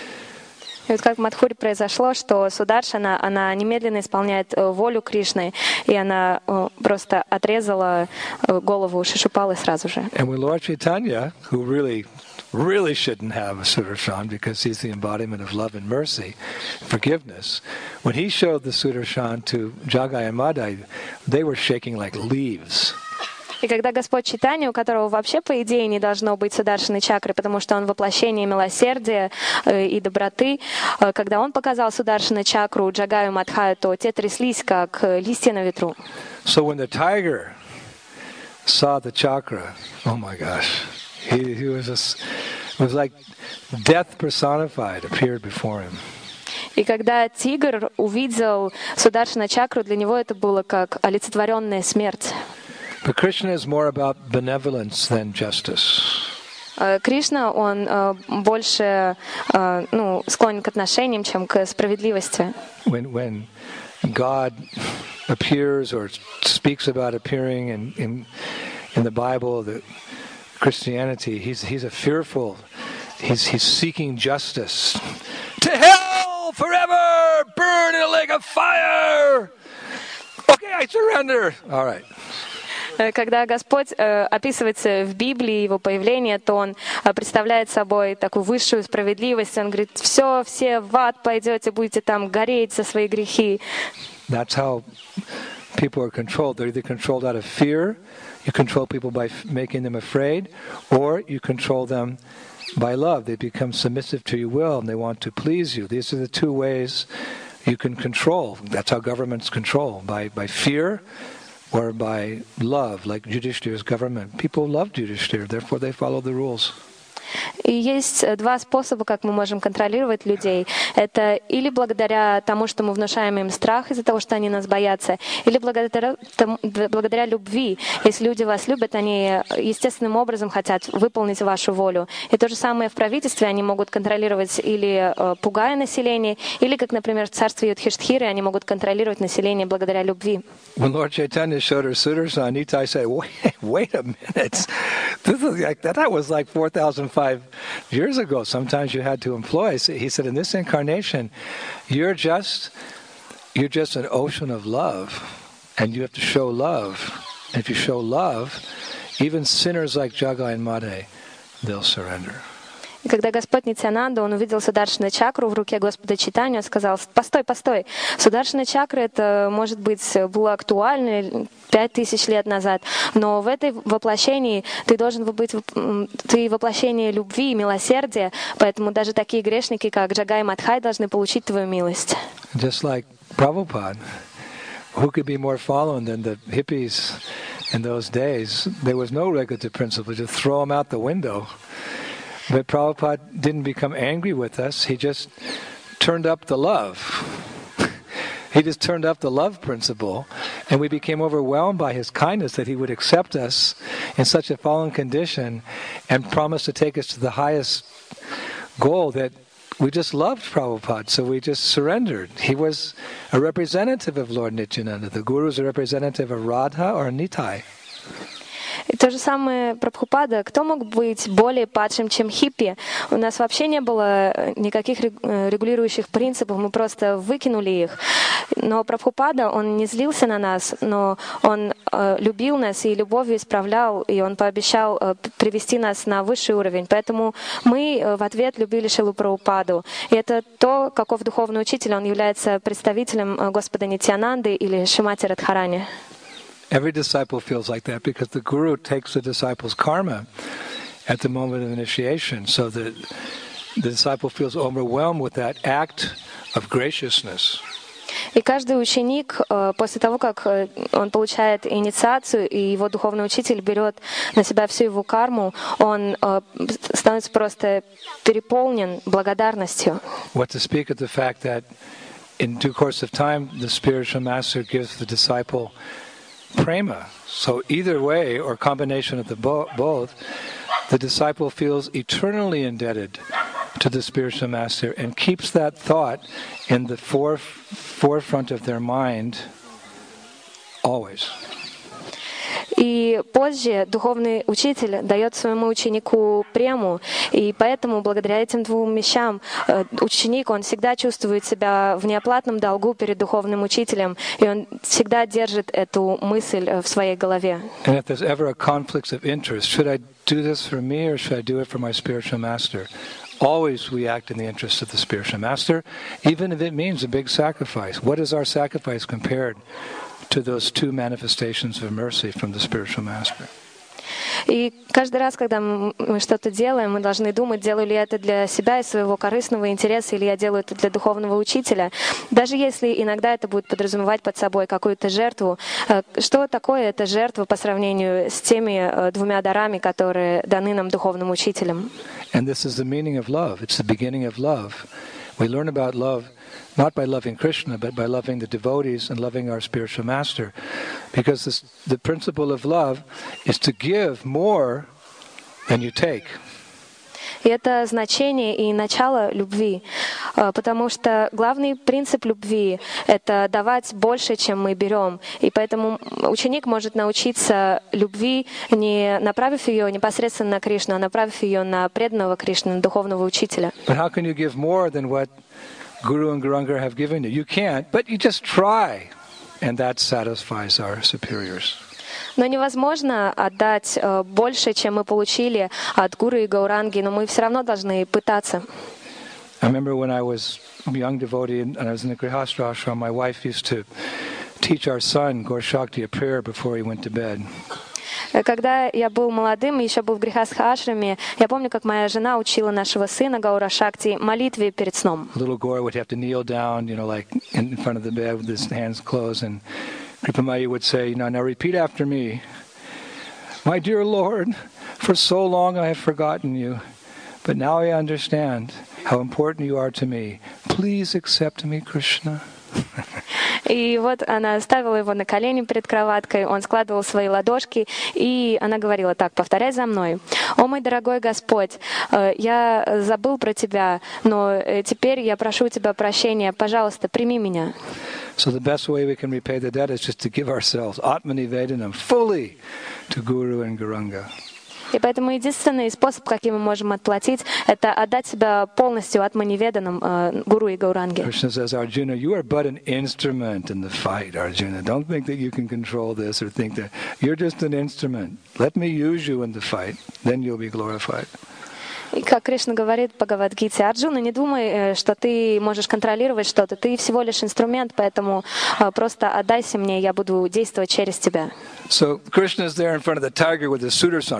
И вот как в Мадхуре произошло, что Сударшана, она немедленно исполняет волю Кришны, и она просто отрезала голову Шишупалы сразу же. And when Lord Chaitanya, who really shouldn't have a Sudarshan because he's the embodiment of love and mercy, forgiveness, when he showed the Sudarshan to Jagai and Madai, they were shaking like leaves. И когда Господь Чайтанья, у которого вообще, по идее, не должно быть сударшаны чакры, потому что он воплощение милосердия и доброты, когда он показал сударшаны чакру Джагаю и Мадхаю, то те тряслись, как листья на ветру. So when the tiger saw the chakra, oh my gosh, he was just, it was like death personified appeared before him. И когда тигр увидел сударшана чакру, для него это было как олицетворенная смерть. But Krishna is more about benevolence than justice. Кришна, он больше склонен к отношениям, чем к справедливости. When God appears or speaks about appearing in the Bible, the Christianity, he's a fearful. He's seeking justice. To hell forever! Burn in a lake of fire! Okay, I surrender. All right. Когда Господь описывается в Библии, его появление, то Он представляет собой такую высшую справедливость. Он говорит, все в ад пойдете, будете там гореть за свои грехи. That's how people are controlled. They're either controlled out of fear, you control people by making them afraid, or you control them by love. They become submissive to your will and they want to please you. These are the two ways you can control. That's how governments control, by fear or by love, like Yudhishthira's government. People love Yudhishthira, therefore they follow the rules. И есть два способа, как мы можем контролировать людей. Это или благодаря тому, что мы внушаем им страх из-за того, что они нас боятся, или благодаря любви. Если люди вас любят, они естественным образом хотят выполнить вашу волю. И то же самое в правительстве. Они могут контролировать или пугая население, или, как, например, в царстве Юдхиштхиры, они могут контролировать население благодаря любви. When Lord Chaitanya showed her Sudarshan, Nitai said, wait a minute. This is like, that was like 4,005 years ago. Sometimes you had to employ. He said, in this incarnation, you're just an ocean of love, and you have to show love. And if you show love, even sinners like Jagai and Madai, they'll surrender. И когда Господь Нитьянанда, он увидел Сударшана чакру в руке Господа Чайтаньи, он сказал, постой, Сударшана чакра, это, может быть, было актуально 5000 лет назад, но в этой воплощении ты должен быть, ты воплощение любви и милосердия, поэтому даже такие грешники, как Джагай и Мадхай, должны получить твою милость. Just like Prabhupada, who could be more fallen than the hippies in those days? There was no regulative principle, just throw them out the window. But Prabhupada didn't become angry with us. He just turned up the love. He just turned up the love principle. And we became overwhelmed by his kindness that he would accept us in such a fallen condition and promise to take us to the highest goal, that we just loved Prabhupada. So we just surrendered. He was a representative of Lord Nityananda. The Guru is a representative of Radha or Nitai. И то же самое Прабхупада. Кто мог быть более падшим, чем хиппи? У нас вообще не было никаких регулирующих принципов, мы просто выкинули их. Но Прабхупада, он не злился на нас, но он любил нас и любовью исправлял, и он пообещал привести нас на высший уровень. Поэтому мы в ответ любили Шрилу Прабхупаду. И это то, каков духовный учитель, он является представителем Господа Нитьянанды или Шримати Радхарани. Every disciple feels like that because the Guru takes the disciple's karma at the moment of initiation, so that the disciple feels overwhelmed with that act of graciousness. И каждый ученик, после того, как он получает инициацию, и его духовный учитель берет на себя всю его карму, он становится просто переполнен благодарностью. What to speak of the fact that in due course of time, the spiritual master gives the disciple prema. So either way, or combination of the both, the disciple feels eternally indebted to the spiritual master and keeps that thought in the forefront of their mind always. И позже духовный учитель дает своему ученику прему, и поэтому благодаря этим двум вещам ученик, он всегда чувствует себя в неоплатном долгу перед духовным учителем, и он всегда держит эту мысль в своей голове. And if there's ever a conflict of interest, should I do this for me or should I do it for my spiritual master? Always we act in the interest of the spiritual master, even if it means a big sacrifice. What is our sacrifice compared to those two manifestations of mercy from the spiritual master? И каждый раз, когда мы что-то делаем, мы должны думать, делаю ли я это для себя и своего корыстного интереса, или я делаю это для духовного учителя. Даже если иногда это будет подразумевать под собой какую-то жертву, что такое эта жертва по сравнению с теми двумя дарами, которые даны нам духовным учителем? And this is the meaning of love. It's the beginning of love. We learn about love not by loving Krishna, but by loving the devotees and loving our spiritual master. Because the principle of love is to give more than you take. И это значение и начало любви, потому что главный принцип любви — это давать больше, чем мы берем. И поэтому ученик может научиться любви, не направив ее непосредственно на Кришну, а направив ее на преданного Кришны, на духовного учителя. But how can you give more than what Guru and Gauranga have given you? You can't, but you just try, and that satisfies our superiors. Но невозможно отдать больше, чем мы получили от Гуру и Гауранги, но мы все равно должны пытаться. I remember when I was a young devotee and I was in the Grihastra ashram, my wife used to teach our son, Gaur Shakti, a prayer before he went to bed. Когда я был молодым и еще был в Грихастха-ашраме, я помню, как моя жена учила нашего сына Гаура Шакти молитве перед сном. Little Gaur would have to kneel down, like in front of the bed with his hands closed, and Kripamaya would say, now repeat after me. My dear Lord, for so long I have forgotten you, but now I understand how important you are to me. Please accept me, Krishna. И вот она ставила его на колени перед кроваткой, он складывал свои ладошки, и она говорила так: повторяй за мной. «О мой дорогой Господь, я забыл про Тебя, но теперь я прошу у Тебя прощения, пожалуйста, прими меня». So the best way we can repay the debt is just to give ourselves Atmanivedanam fully to Guru and Gauranga. И поэтому единственный способ, каким мы можем отплатить, это отдать себя полностью Атманиведанам Гуру и Гауранге. Krishna says, Arjuna, you are but an instrument in the fight, Arjuna. Don't think that you can control this or think that you're just an instrument. Let me use you in the fight, then you'll be glorified. И как Кришна говорит в Бхагавад-гите: Арджуна, не думай, что ты можешь контролировать что-то. Ты всего лишь инструмент, поэтому просто отдайся мне, я буду действовать через тебя. So Krishna is there in front of the tiger with his Sudarshan.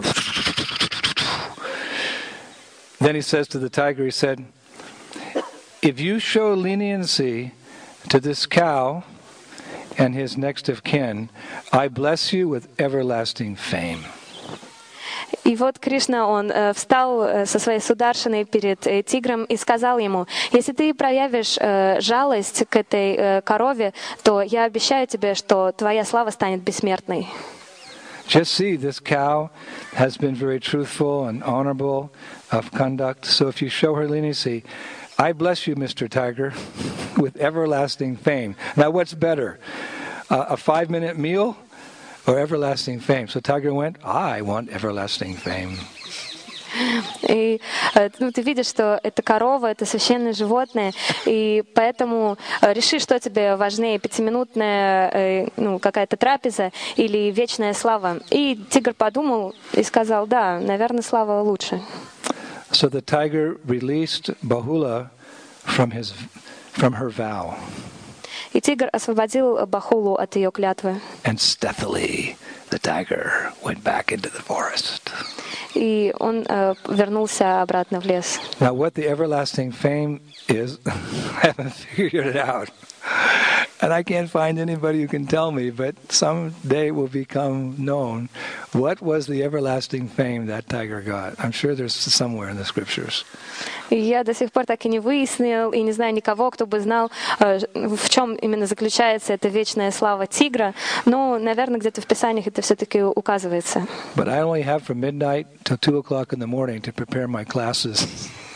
Then he says to the tiger, he said, if you show leniency to this cow and his next of kin, I bless you with everlasting fame. И вот Кришна, он встал со своей сударшиной перед тигром и сказал ему: если ты проявишь жалость к этой корове, то я обещаю тебе, что твоя слава станет бессмертной. Just see, this cow has been very truthful and honorable of conduct. So if you show her leniency, I bless you, Mr. Tiger, with everlasting fame. Now what's better, a 5-minute meal or everlasting fame? So Tiger went, I want everlasting fame. И ты видишь, что это корова, это священное животное, и поэтому реши, что тебе важнее: 5-минутная какая-то трапеза или вечная слава. И тигр подумал и сказал: да, наверное, слава лучше. So the tiger released Bahula from her vow. И тигр освободил Бахулу от ее клятвы. And stealthily the tiger went back into the forest. И он вернулся обратно в лес. Now what the everlasting fame is, I haven't figured it out. And I can't find anybody who can tell me, but someday it will become known. What was the everlasting fame that tiger got? I'm sure there's somewhere in the scriptures. Я до сих пор так и не выяснил, и не знаю никого, кто бы знал, в чем именно заключается эта вечная слава тигра. Но, наверное, где-то в Писаниях это все-таки указывается. But I only have from midnight till 2 o'clock in the morning to prepare my classes.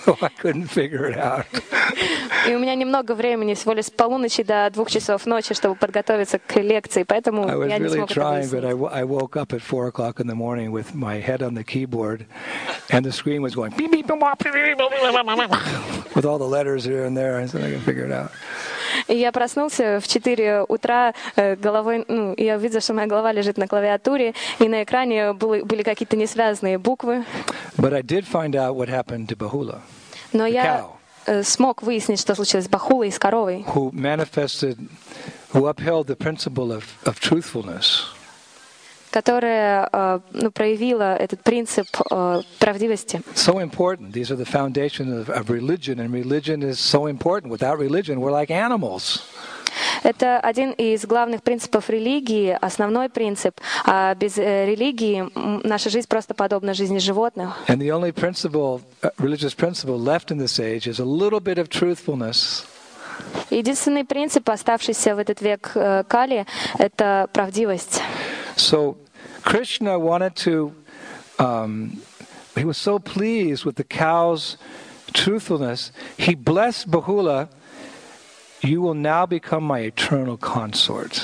so I couldn't figure it out. И у меня немного времени, всего лишь с полуночи до 2 часов ночи, чтобы подготовиться к лекции, поэтому I was я не really смог это trying, but выяснить. I woke up at 4 o'clock in the morning with my head on the keyboard, and the screen was going beep, beep, beep, beep, beep, beep, with all the letters here and there. I said I can figure it out. И я проснулся в 4 утра головой, и я увидела, что моя голова лежит на клавиатуре, и на экране были какие-то несвязанные буквы. But I did find out what happened to Bahula, Но the я cow, смог выяснить, что случилось с Бахулой и с коровой, who upheld the principle of truthfulness. которая проявила этот принцип правдивости. So important. These are the foundation of religion, and religion is so important. Without religion, we're like animals. Это один из главных принципов религии, основной принцип. А без религии наша жизнь просто подобна жизни животных. And the only religious principle left in this age is a little bit of truthfulness. Единственный принцип, оставшийся в этот век Кали, это правдивость. So Krishna wanted to, he was so pleased with the cow's truthfulness, he blessed Bahula, you will now become my eternal consort.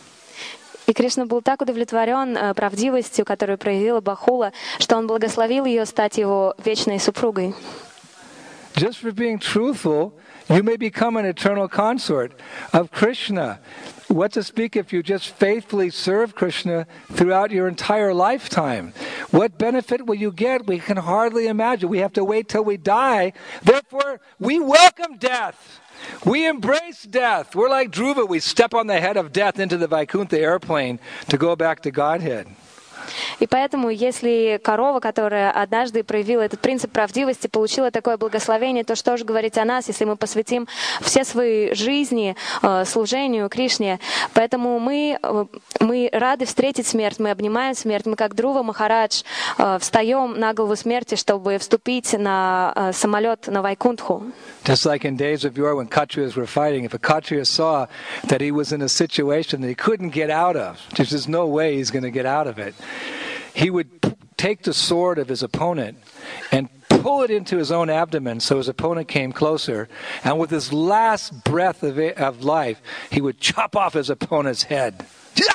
И Кришна был так удовлетворен правдивостью, которую проявила Бахула, что он благословил ее стать его вечной супругой. Just for being truthful, you may become an eternal consort of Krishna. What to speak if you just faithfully serve Krishna throughout your entire lifetime? What benefit will you get? We can hardly imagine. We have to wait till we die. Therefore, we welcome death. We embrace death. We're like Dhruva. We step on the head of death into the Vaikuntha airplane to go back to Godhead. И поэтому, если корова, которая однажды проявила этот принцип правдивости, получила такое благословение, то что же говорить о нас, если мы посвятим все свои жизни служению Кришне? Поэтому мы рады встретить смерть, мы обнимаем смерть, мы как Dhruva Махарадж встаем на голову смерти, чтобы вступить на самолет на Вайкунтху. Just like in days of yore when Kshatriyas were fighting, if a Kshatriya saw that he was in a situation that he couldn't get out of, there's no way he's going to get out of it, he would take the sword of his opponent and pull it into his own abdomen so his opponent came closer, and with his last breath of life, he would chop off his opponent's head.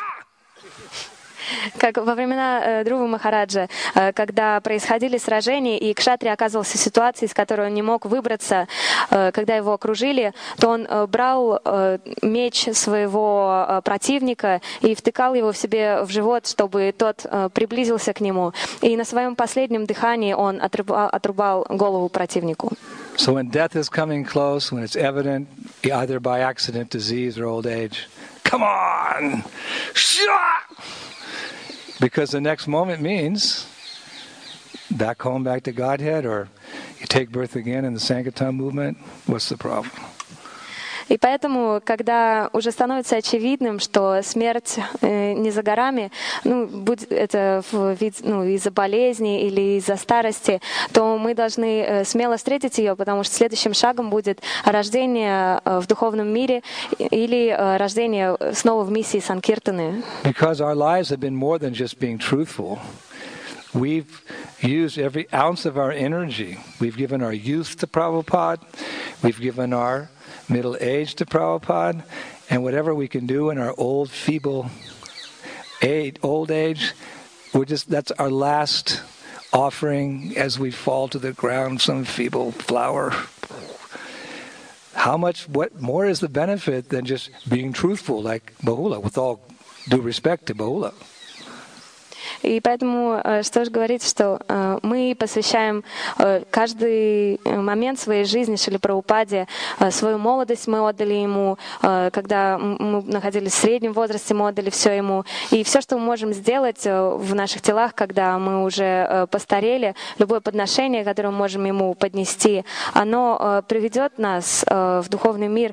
Как во времена Dhruva Махараджа, когда происходили сражения, и Кшатрия оказывался в ситуации, из которой он не мог выбраться, когда его окружили, то он брал меч своего противника и втыкал его в себе в живот, чтобы тот приблизился к нему. И на своем последнем дыхании он отрубал голову противнику. So when death is coming close, when it's evident, either by accident, disease, or old age, come on! Because the next moment means back home, back to Godhead, or you take birth again in the Sankirtan movement. What's the problem? И поэтому, когда уже становится очевидным, что смерть не за горами, будь это из-за болезни или из-за старости, то мы должны смело встретить ее, потому что следующим шагом будет рождение в духовном мире или рождение снова в миссии Санкиртаны. Because our lives have been more than just being truthful. We've used every ounce of our energy. We've given our youth to Prabhupada. We've given our middle age to Prabhupada. And whatever we can do in our old, feeble old age, that's our last offering as we fall to the ground, some feeble flower. What more is the benefit than just being truthful like Bahula, with all due respect to Bahula? И поэтому, что же говорить, что мы посвящаем каждый момент своей жизни Шриле Прабхупаде, свою молодость мы отдали ему, когда мы находились в среднем возрасте, мы отдали все ему. И все, что мы можем сделать в наших телах, когда мы уже постарели, любое подношение, которое мы можем ему поднести, оно приведет нас в духовный мир.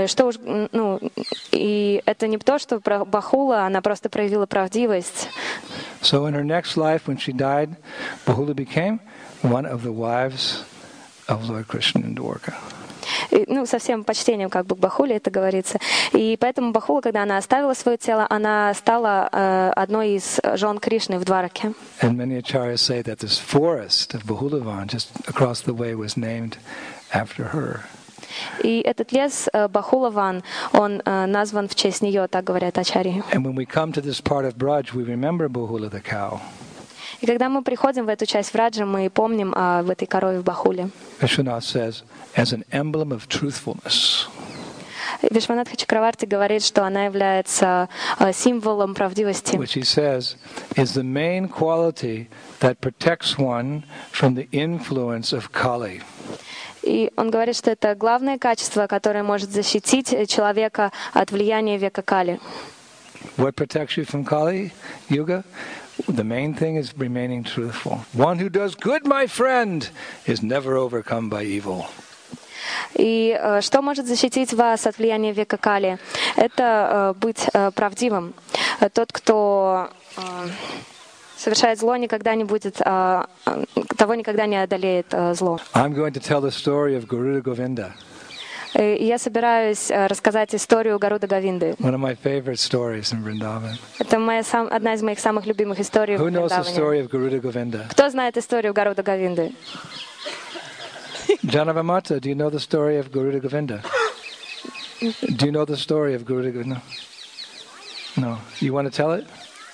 И это не то, что Бахула, она просто проявила правдивость. So in her next life, when she died, Bahula became one of the wives of Lord Krishna in Dwarka. со всем почтением как бы к Бахуле это говорится. И поэтому Бахула, когда она оставила свое тело, она стала одной из жен Кришны в Двараке. And many acharyas say that this forest of Bahulavan just across the way was named after her. И этот лес Бахулаван, он назван в честь нее, так говорят ачарьи. And when we come to this part of Braj, we remember Bahula the cow. И когда мы приходим в эту часть Враджа, мы помним об этой корове в Бахуле. Vishwanath says, as an emblem of truthfulness. Вишванатха Чакраварти говорит, что она является символом правдивости. Which he says is the main quality that protects one from the influence of Kali. И он говорит, что это главное качество, которое может защитить человека от влияния века Кали. What protects you from Kali Yuga? The main thing is remaining truthful. One who does good, my friend, is never overcome by evil. И что может защитить вас от влияния века Кали? Это быть правдивым. Тот, кто совершает зло, никогда не будет, того никогда не одолеет зло. I'm going to tell the story of Garuda Govinda. Я собираюсь рассказать историю Гаруда Говинды. One of my favorite stories in Vrindavan. Это одна из моих самых любимых историй в Who knows the Вриндаване. story of Garuda Govinda? Кто знает историю Гаруда Говинды? Janavamata, do you know the story of Garuda Govinda? Do you know the story of Garuda Govinda? No. You want to tell it?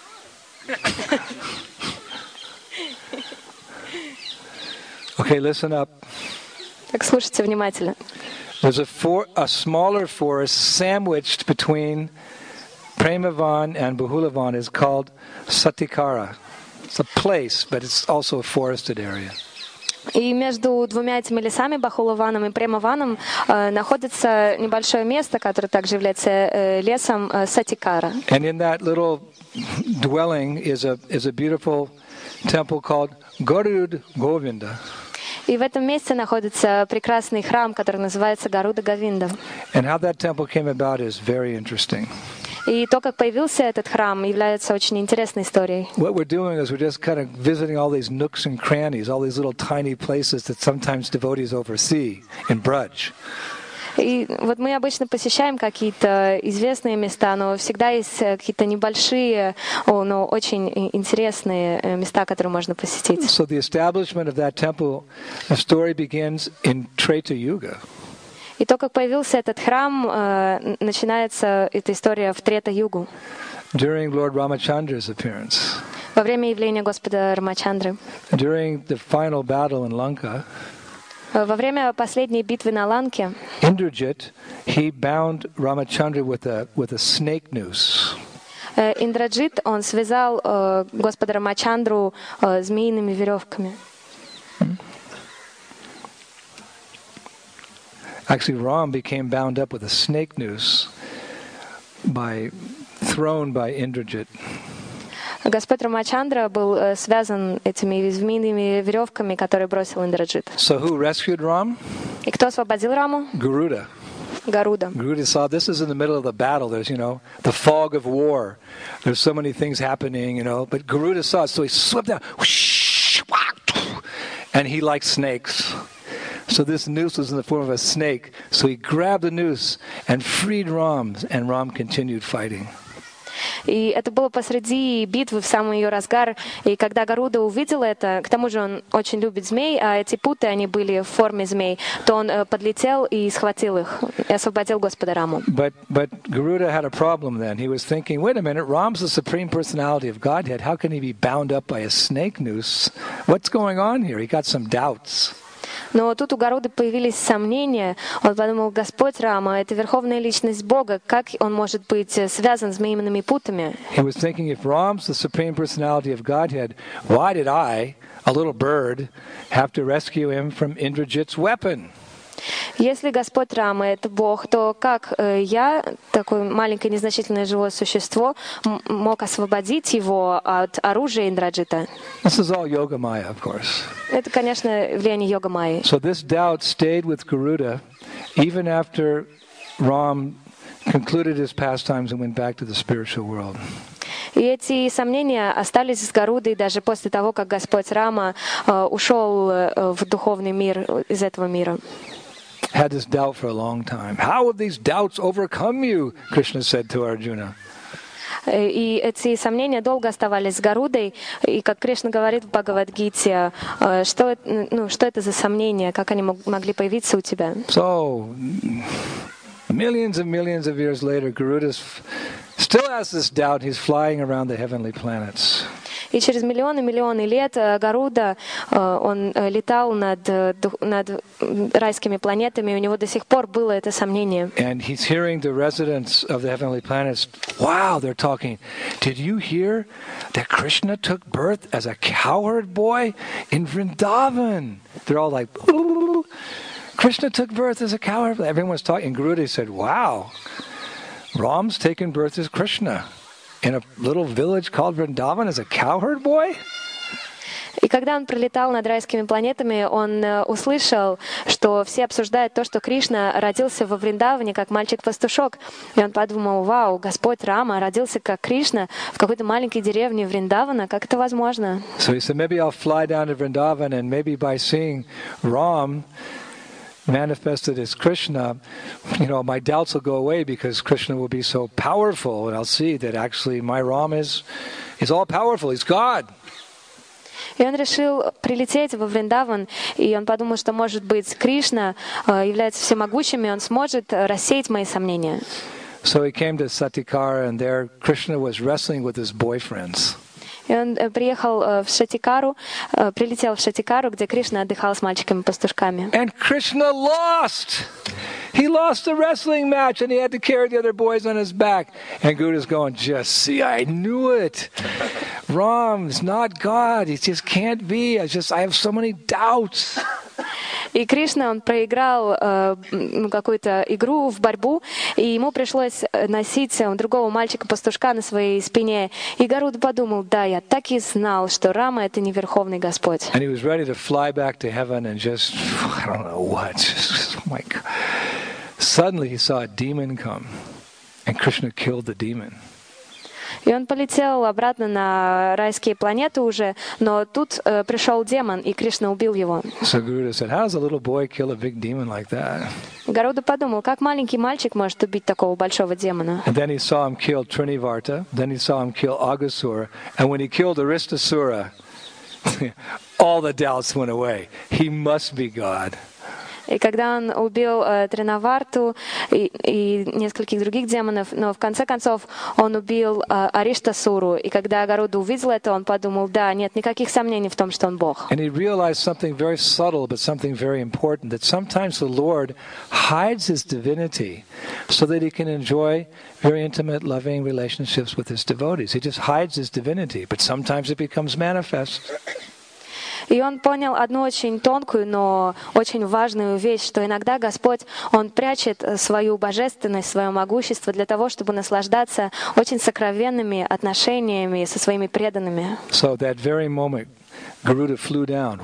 Okay, listen up. Так, слушайте внимательно. There's a smaller forest sandwiched between Premavan and Bahulavan is called Satikara. It's a place, but it's also a forested area. И между двумя этими лесами, Бахулаваном и Премаваном, находится небольшое место, которое также является лесом Сатикара. And in that little dwelling is a beautiful temple called Garud Govinda. И в этом месте находится прекрасный храм, который называется Гаруда Говинда. And how that temple came about is very interesting. И то, как появился этот храм, является очень интересной историей. What we're doing is we're just kind of visiting all these nooks and crannies, all these little tiny places that sometimes devotees oversee in Braj. И вот мы обычно посещаем какие-то известные места, но всегда есть какие-то небольшие, но очень интересные места, которые можно посетить. So the establishment of that temple, the story begins in Treta Yuga. И то, как появился этот храм, начинается эта история в Трета-югу. During Lord Ramachandra's appearance. Во время явления Господа Рамачандры. During the final battle in Lanka. Во время последней битвы на Ланке Indrajit, he bound Ramachandra with a snake noose. Индраджит, он связал Господа Рамачандру змеиными веревками. Actually, Ram became bound up with a snake noose thrown by Indrajit. Господь Рамачандра был связан этими змеиными веревками, которые бросил Индраджит. So who rescued Ram? И кто освободил Раму? Garuda. Гаруда. Garuda saw this is in the middle of the battle. There's, the fog of war. There's so many things happening, But Garuda saw it, so he swept down. And he liked snakes. So this noose was in the form of a snake. So he grabbed the noose and freed Ram, and Ram continued fighting. И это было посреди битвы, в самый ее разгар. И когда Гаруда увидел это, к тому же он очень любит змей, а эти путы, они были в форме змей, то он подлетел и схватил их, и освободил Господа Раму. But Garuda had a problem then. He was thinking, wait a minute, Ram's the supreme personality of Godhead. How can he be bound up by a snake noose? What's going on here? He got some doubts. Но тут у Гаруды появились сомнения. Он подумал, Господь Рама — это верховная личность Бога. Как он может быть связан змеиными путами? He was thinking, if Ram's the supreme personality of Godhead, why did I, a little bird, have to rescue him from Indrajit's weapon? Если Господь Рама — это Бог, то как я, такое маленькое незначительное живое существо, мог освободить его от оружия Индраджита? This is all Yoga Maya, of course. Это, конечно, влияние Йога Майи. So this doubt stayed with Garuda even after Ram concluded his pastimes and went back to the spiritual world. И эти сомнения остались с Гарудой даже после того, как Господь Рама ушел в духовный мир из этого мира. had this doubt for a long time. How have these doubts overcome you? Krishna said to Arjuna. И эти сомнения долго оставались с Гарудой. И как Кришна говорит в Бхагавад-гите, что это за сомнения, как они могли появиться у тебя? So, millions and millions of years later, Garuda still has this doubt. He's flying around the heavenly planets. И через миллионы лет Гаруда, он летал над райскими планетами, и у него до сих пор было это сомнение. And he's hearing the residents of the heavenly planets. Wow, they're talking. Did you hear that Krishna took birth as a cowherd boy in Vrindavan? They're all like, Krishna took birth as a cowherd. Everyone's talking. And Garuda said, wow, Ram's taken birth as Krishna. In a little village called Vrindavan as a cowherd boy? И когда он пролетал над райскими планетами, он услышал, что все обсуждают то, что Кришна родился во Вриндаване как мальчик-пастушок. И он подумал, вау, Господь Рама родился как Кришна в какой-то маленькой деревне Вриндавана. Как это возможно? So he said, maybe I'll fly down to Vrindavan, and maybe by seeing Ram manifested as Krishna, my doubts will go away because Krishna will be so powerful, and I'll see that actually my Ram is all powerful. He's God. И он решил прилететь во Вриндаван, и он подумал, что, может быть, Кришна является всемогущим, и он сможет рассеять мои сомнения. So he came to Satikara, and there Krishna was wrestling with his boyfriends. И он прилетел в Шатикару, где Кришна отдыхал с мальчиками-пастушками. And Krishna lost. He lost the wrestling match, and he had to carry the other boys on his back. And Garuda's going, just see, I knew it. Ram's not God. He just can't be. I have so many doubts. И Кришна, он проиграл какую-то игру в борьбу, и ему пришлось носить другого мальчика-пастушка на своей спине. И Гаруда подумал, да, я так и знал, что Рама — это не Верховный Господь. And he was ready to fly back to heaven and just, I don't know what, just, oh my God. Suddenly he saw a demon come, and Krishna killed the demon. И он полетел обратно на райские планеты уже, но тут пришел демон, и Кришна убил его. So Garuda said, how does a little boy kill a big demon like that? Гаруда подумал, как маленький мальчик может убить такого большого демона. And then he saw him kill Trinivarta, then he saw him kill Aghasura, and when he killed Aristasura, all the doubts went away. He must be God. И когда он убил Тринаварту и нескольких других демонов, но в конце концов он убил Ариштасуру. И когда Гаруда увидел это, он подумал, да, нет никаких сомнений в том, что он Бог. And he realized something very subtle, but something very important, that sometimes the Lord hides his divinity so that he can enjoy very intimate, loving relationships with his devotees. He just hides his divinity, but sometimes it becomes manifest. И он понял одну очень тонкую, но очень важную вещь, что иногда Господь, Он прячет свою божественность, свое могущество для того, чтобы наслаждаться очень сокровенными отношениями со своими преданными. So that very moment, Garuda flew down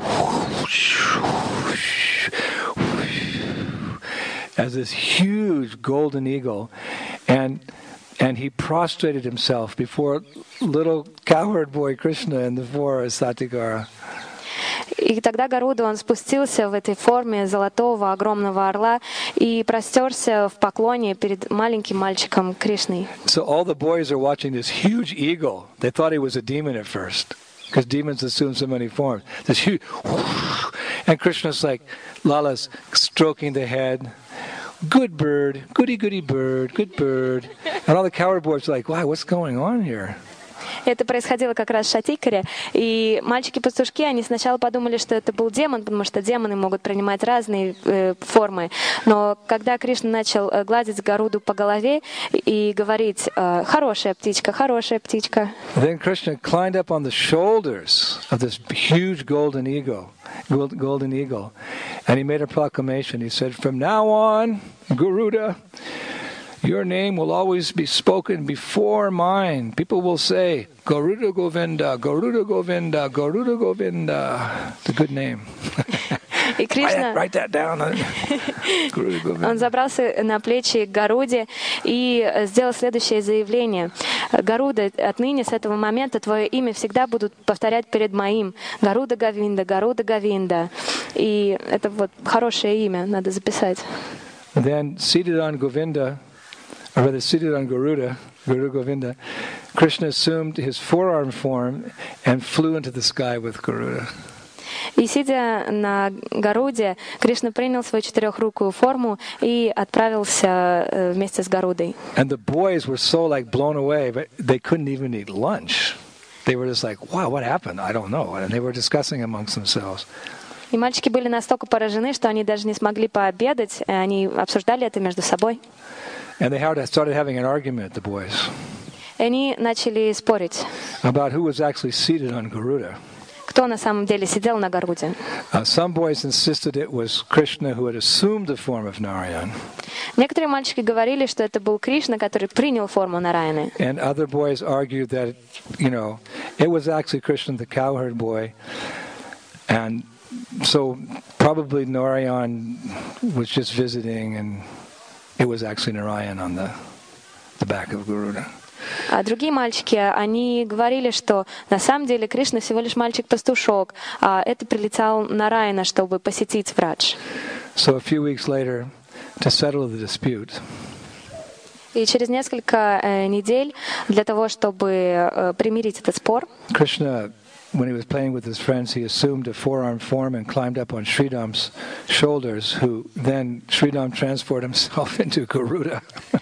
as this huge golden eagle, and he prostrated himself before little cowherd boy Krishna in the forest Satikara. И тогда Гаруда, он спустился в этой форме золотого огромного орла и простерся в поклоне перед маленьким мальчиком Кришной. So all the boys are watching this huge eagle. They thought he was a demon at first, because demons assume so many forms. This huge, and Krishna's like, Lala's stroking the head. Good bird, goody bird, good bird. And all the cowherd boys are like, wow, what's going on here? Это происходило как раз в Шатикаре, и мальчики-пастушки, они сначала подумали, что это был демон, потому что демоны могут принимать разные формы. Но когда Кришна начал гладить Гаруду по голове и говорить «хорошая птичка, хорошая птичка», then Krishna climbed up on the shoulders of this huge golden eagle, and he made a proclamation. He said, from now on, Garuda, your name will always be spoken before mine. People will say, Garuda Govinda, Garuda Govinda, Garuda Govinda. It's a good name. И Кришна, Write that down. он забрался на плечи Гаруди и сделал следующее заявление. Гаруда, отныне, с этого момента, твое имя всегда будут повторять перед моим. Гаруда Говинда, Гаруда Говинда. И это вот хорошее имя, надо записать. Then, seated on Govinda, or rather seated on Garuda, Guru Govinda, Krishna assumed his forearm form and flew into the sky with Garuda. И сидя на Гаруде, Кришна принял свою четырехрукую форму и отправился вместе с Гарудой. And the boys were so like blown away, but they couldn't even eat lunch. They were just like, wow, what happened? I don't know. And they were discussing amongst themselves. И мальчики были настолько поражены, что они даже не смогли пообедать, и они обсуждали это между собой. And they started having an argument, the boys, И они начали спорить, about who was actually seated on Garuda. кто на самом деле сидел на Гаруде. Some boys insisted it was Krishna who had assumed the form of Narayan. Некоторые мальчики говорили, что это был Кришна, который принял форму Нараяны. And other boys argued that, it was actually Krishna, the cowherd boy. And so probably Narayan was just visiting, and it was actually Narayan on the back of Garuda. А другие мальчики, они говорили, что на самом деле Кришна всего лишь мальчик-пастушок, а это прилетел Нараяна, чтобы посетить Врадж. So a few weeks later, to settle the dispute, И через несколько недель для того, чтобы примирить этот спор, Krishna, when he was playing with his friends, he assumed a forearm form and climbed up on Sridham's shoulders, who then Sridham transformed himself into Garuda.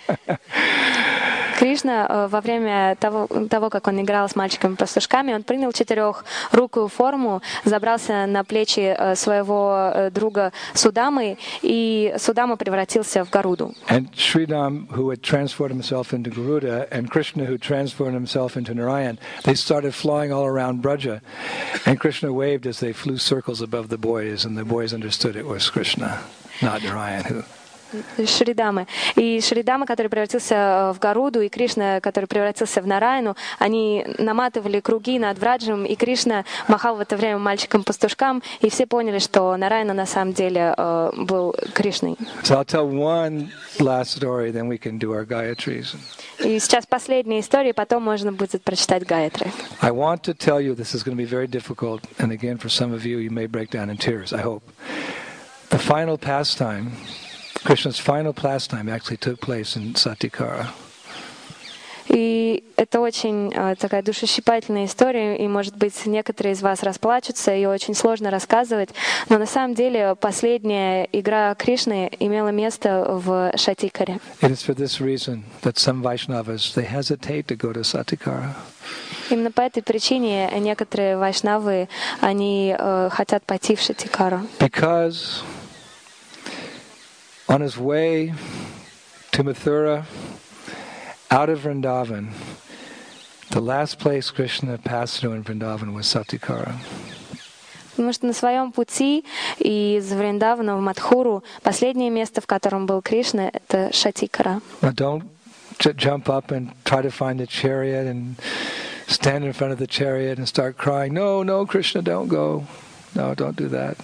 Кришна во время того, как он играл с мальчиками-пастушками, он принял четырехрукую форму, забрался на плечи своего друга Судамы, и Судама превратился в Гаруду. And Sridham, who had transformed himself into Garuda, and Krishna, who transformed himself into Narayan, they started flying all around Braja. And Krishna waved as they flew circles above the boys, and the boys understood it was Krishna, not Narayan, Шридамы. И Шридама, который превратился в Гаруду, и Кришна, который превратился в Нараяну, они наматывали круги над Враджем, и Кришна махал в это время мальчикам-пастушкам, и все поняли, что Нараяна на самом деле был Кришной. So I'll tell one last story, then we can do our Gayatris. И сейчас последняя история, потом можно будет прочитать Гаятры. I want to tell you, this is going to be very difficult, and again, for some of you, you may break down in tears, I hope. The final pastime, Krishna's final pastime actually took place in Satikara. И это очень такая душещипательная история, и, может быть, некоторые из вас расплачутся, ее очень сложно рассказывать, но на самом деле последняя игра Кришны имела место в Шатикаре. It is for this reason that some Vaishnavas, they hesitate to go to Satikara. Именно по этой причине некоторые вайшнавы, они хотят пойти в Шатикару. Because on his way to Mathura, out of Vrindavan, the last place Krishna passed through in Vrindavan was Satikara. Потому что на своем пути из Вриндавана в Мадхуру последнее место, в котором был Кришна, это Шатикара. Now don't jump up and try to find the chariot and stand in front of the chariot and start crying, "No, no, Krishna, don't go. No, don't do that."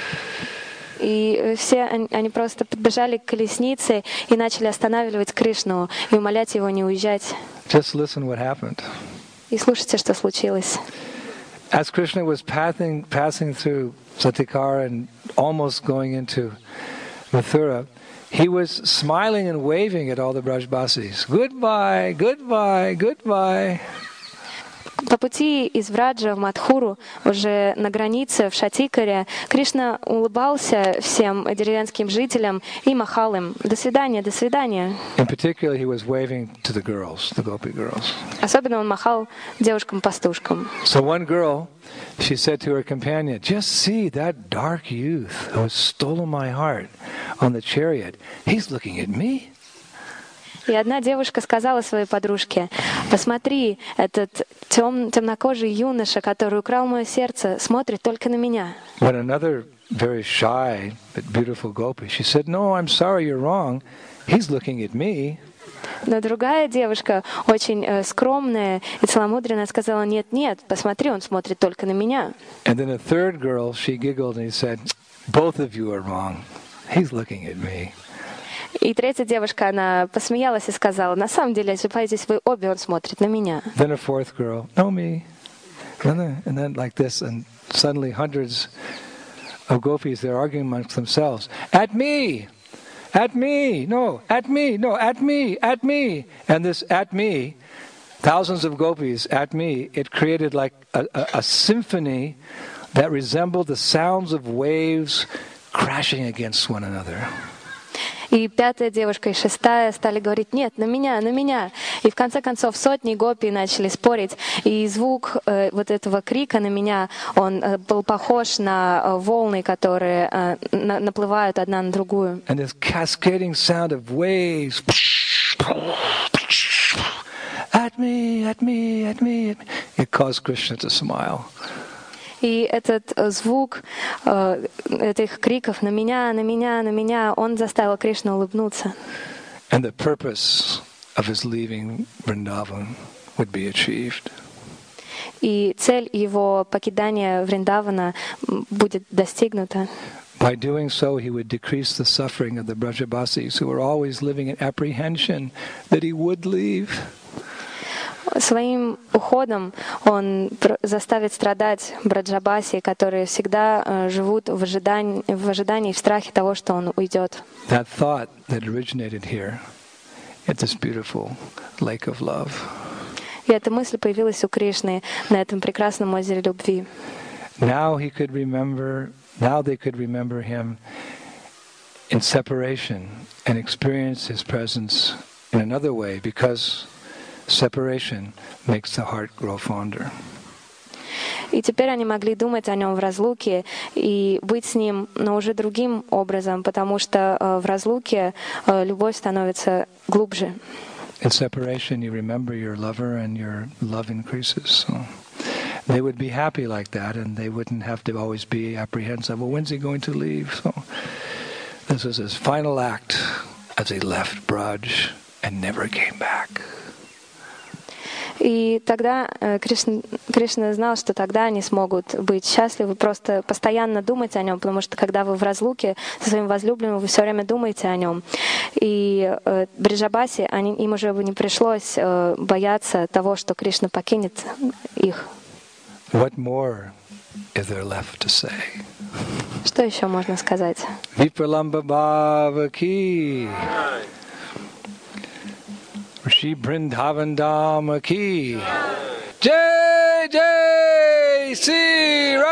И все они просто подбежали к колеснице и начали останавливать Кришну и умолять его не уезжать. Just listen what happened. И слушайте, что случилось. As Krishna was passing through Satikara and almost going into Mathura, he was smiling and waving at all the Brajbasis. Goodbye, goodbye, goodbye. По пути из Враджа в Мадхуру, уже на границе в Шатикаре, Кришна улыбался всем деревенским жителям и махал им: «До свидания, до свидания». In particular, he was waving to the girls, the Gopi girls. Особенно он махал девушкам-пастушкам. So one girl, she said to her companion, "Just see that dark youth who has stolen my heart on the chariot. He's looking at me." И одна девушка сказала своей подружке: «Посмотри, этот темнокожий юноша, который украл мое сердце, смотрит только на меня». When another very shy but beautiful gopi, she said, "No, I'm sorry, you're wrong. He's looking at me." Но другая девушка, очень скромная и целомудренная, сказала: «Нет, нет, посмотри, он смотрит только на меня». And then a third girl, she giggled and he said, Both of you are wrong. He's looking at me. И третья девушка, она посмеялась и сказала: на самом деле, ошибаетесь вы обе, он смотрит на меня. Then a fourth girl, no, me. And then like this, and suddenly hundreds of gopis, they're arguing amongst themselves. At me! At me! No, at me! No, at me! At me! And this at me, thousands of gopis at me, it created like a symphony that resembled the sounds of waves crashing against one another. И пятая девушка и шестая стали говорить: нет, на меня, на меня. И в конце концов сотни гопи начали спорить. И звук вот этого крика на меня, он был похож на волны, которые наплывают одна на другую. And this cascading sound of waves. At me, at me, at me, at me. It caused Krishna to smile. И этот звук этих криков на меня, на меня, на меня, он заставил Кришну улыбнуться. And the purpose of his leaving Vrindavan would be achieved. И цель его покидания Вриндавана будет достигнута. By doing so, he would decrease the suffering of the Brajabasis, who were always living in apprehension that he would leave. Своим уходом он заставит страдать Браджабаси, которые всегда живут в ожидании и в страхе того, что он уйдет. That thought that originated here at this beautiful lake of love. И эта мысль появилась у Кришны на этом прекрасном озере любви. Now they could remember him in separation and experience his presence in another way, because separation makes the heart grow fonder. И теперь они могли думать о нем в разлуке и быть с ним, но уже другим образом, потому что в разлуке любовь становится глубже. In separation, you remember your lover and your love increases. So they would be happy like that, and they wouldn't have to always be apprehensive. Well, when's he going to leave? So this was his final act as he left Braj and never came back. И тогда Кришна знал, что тогда они смогут быть счастливы, просто постоянно думать о нем, потому что когда вы в разлуке со своим возлюбленным, вы все время думаете о нем. И Бриджабаси, им уже бы не пришлось бояться того, что Кришна покинет их. What more is there left to say? Что еще можно сказать? Vipralamba Bhava Ki. Shri Vrindavan Dhama Ki. Jai Jai Sri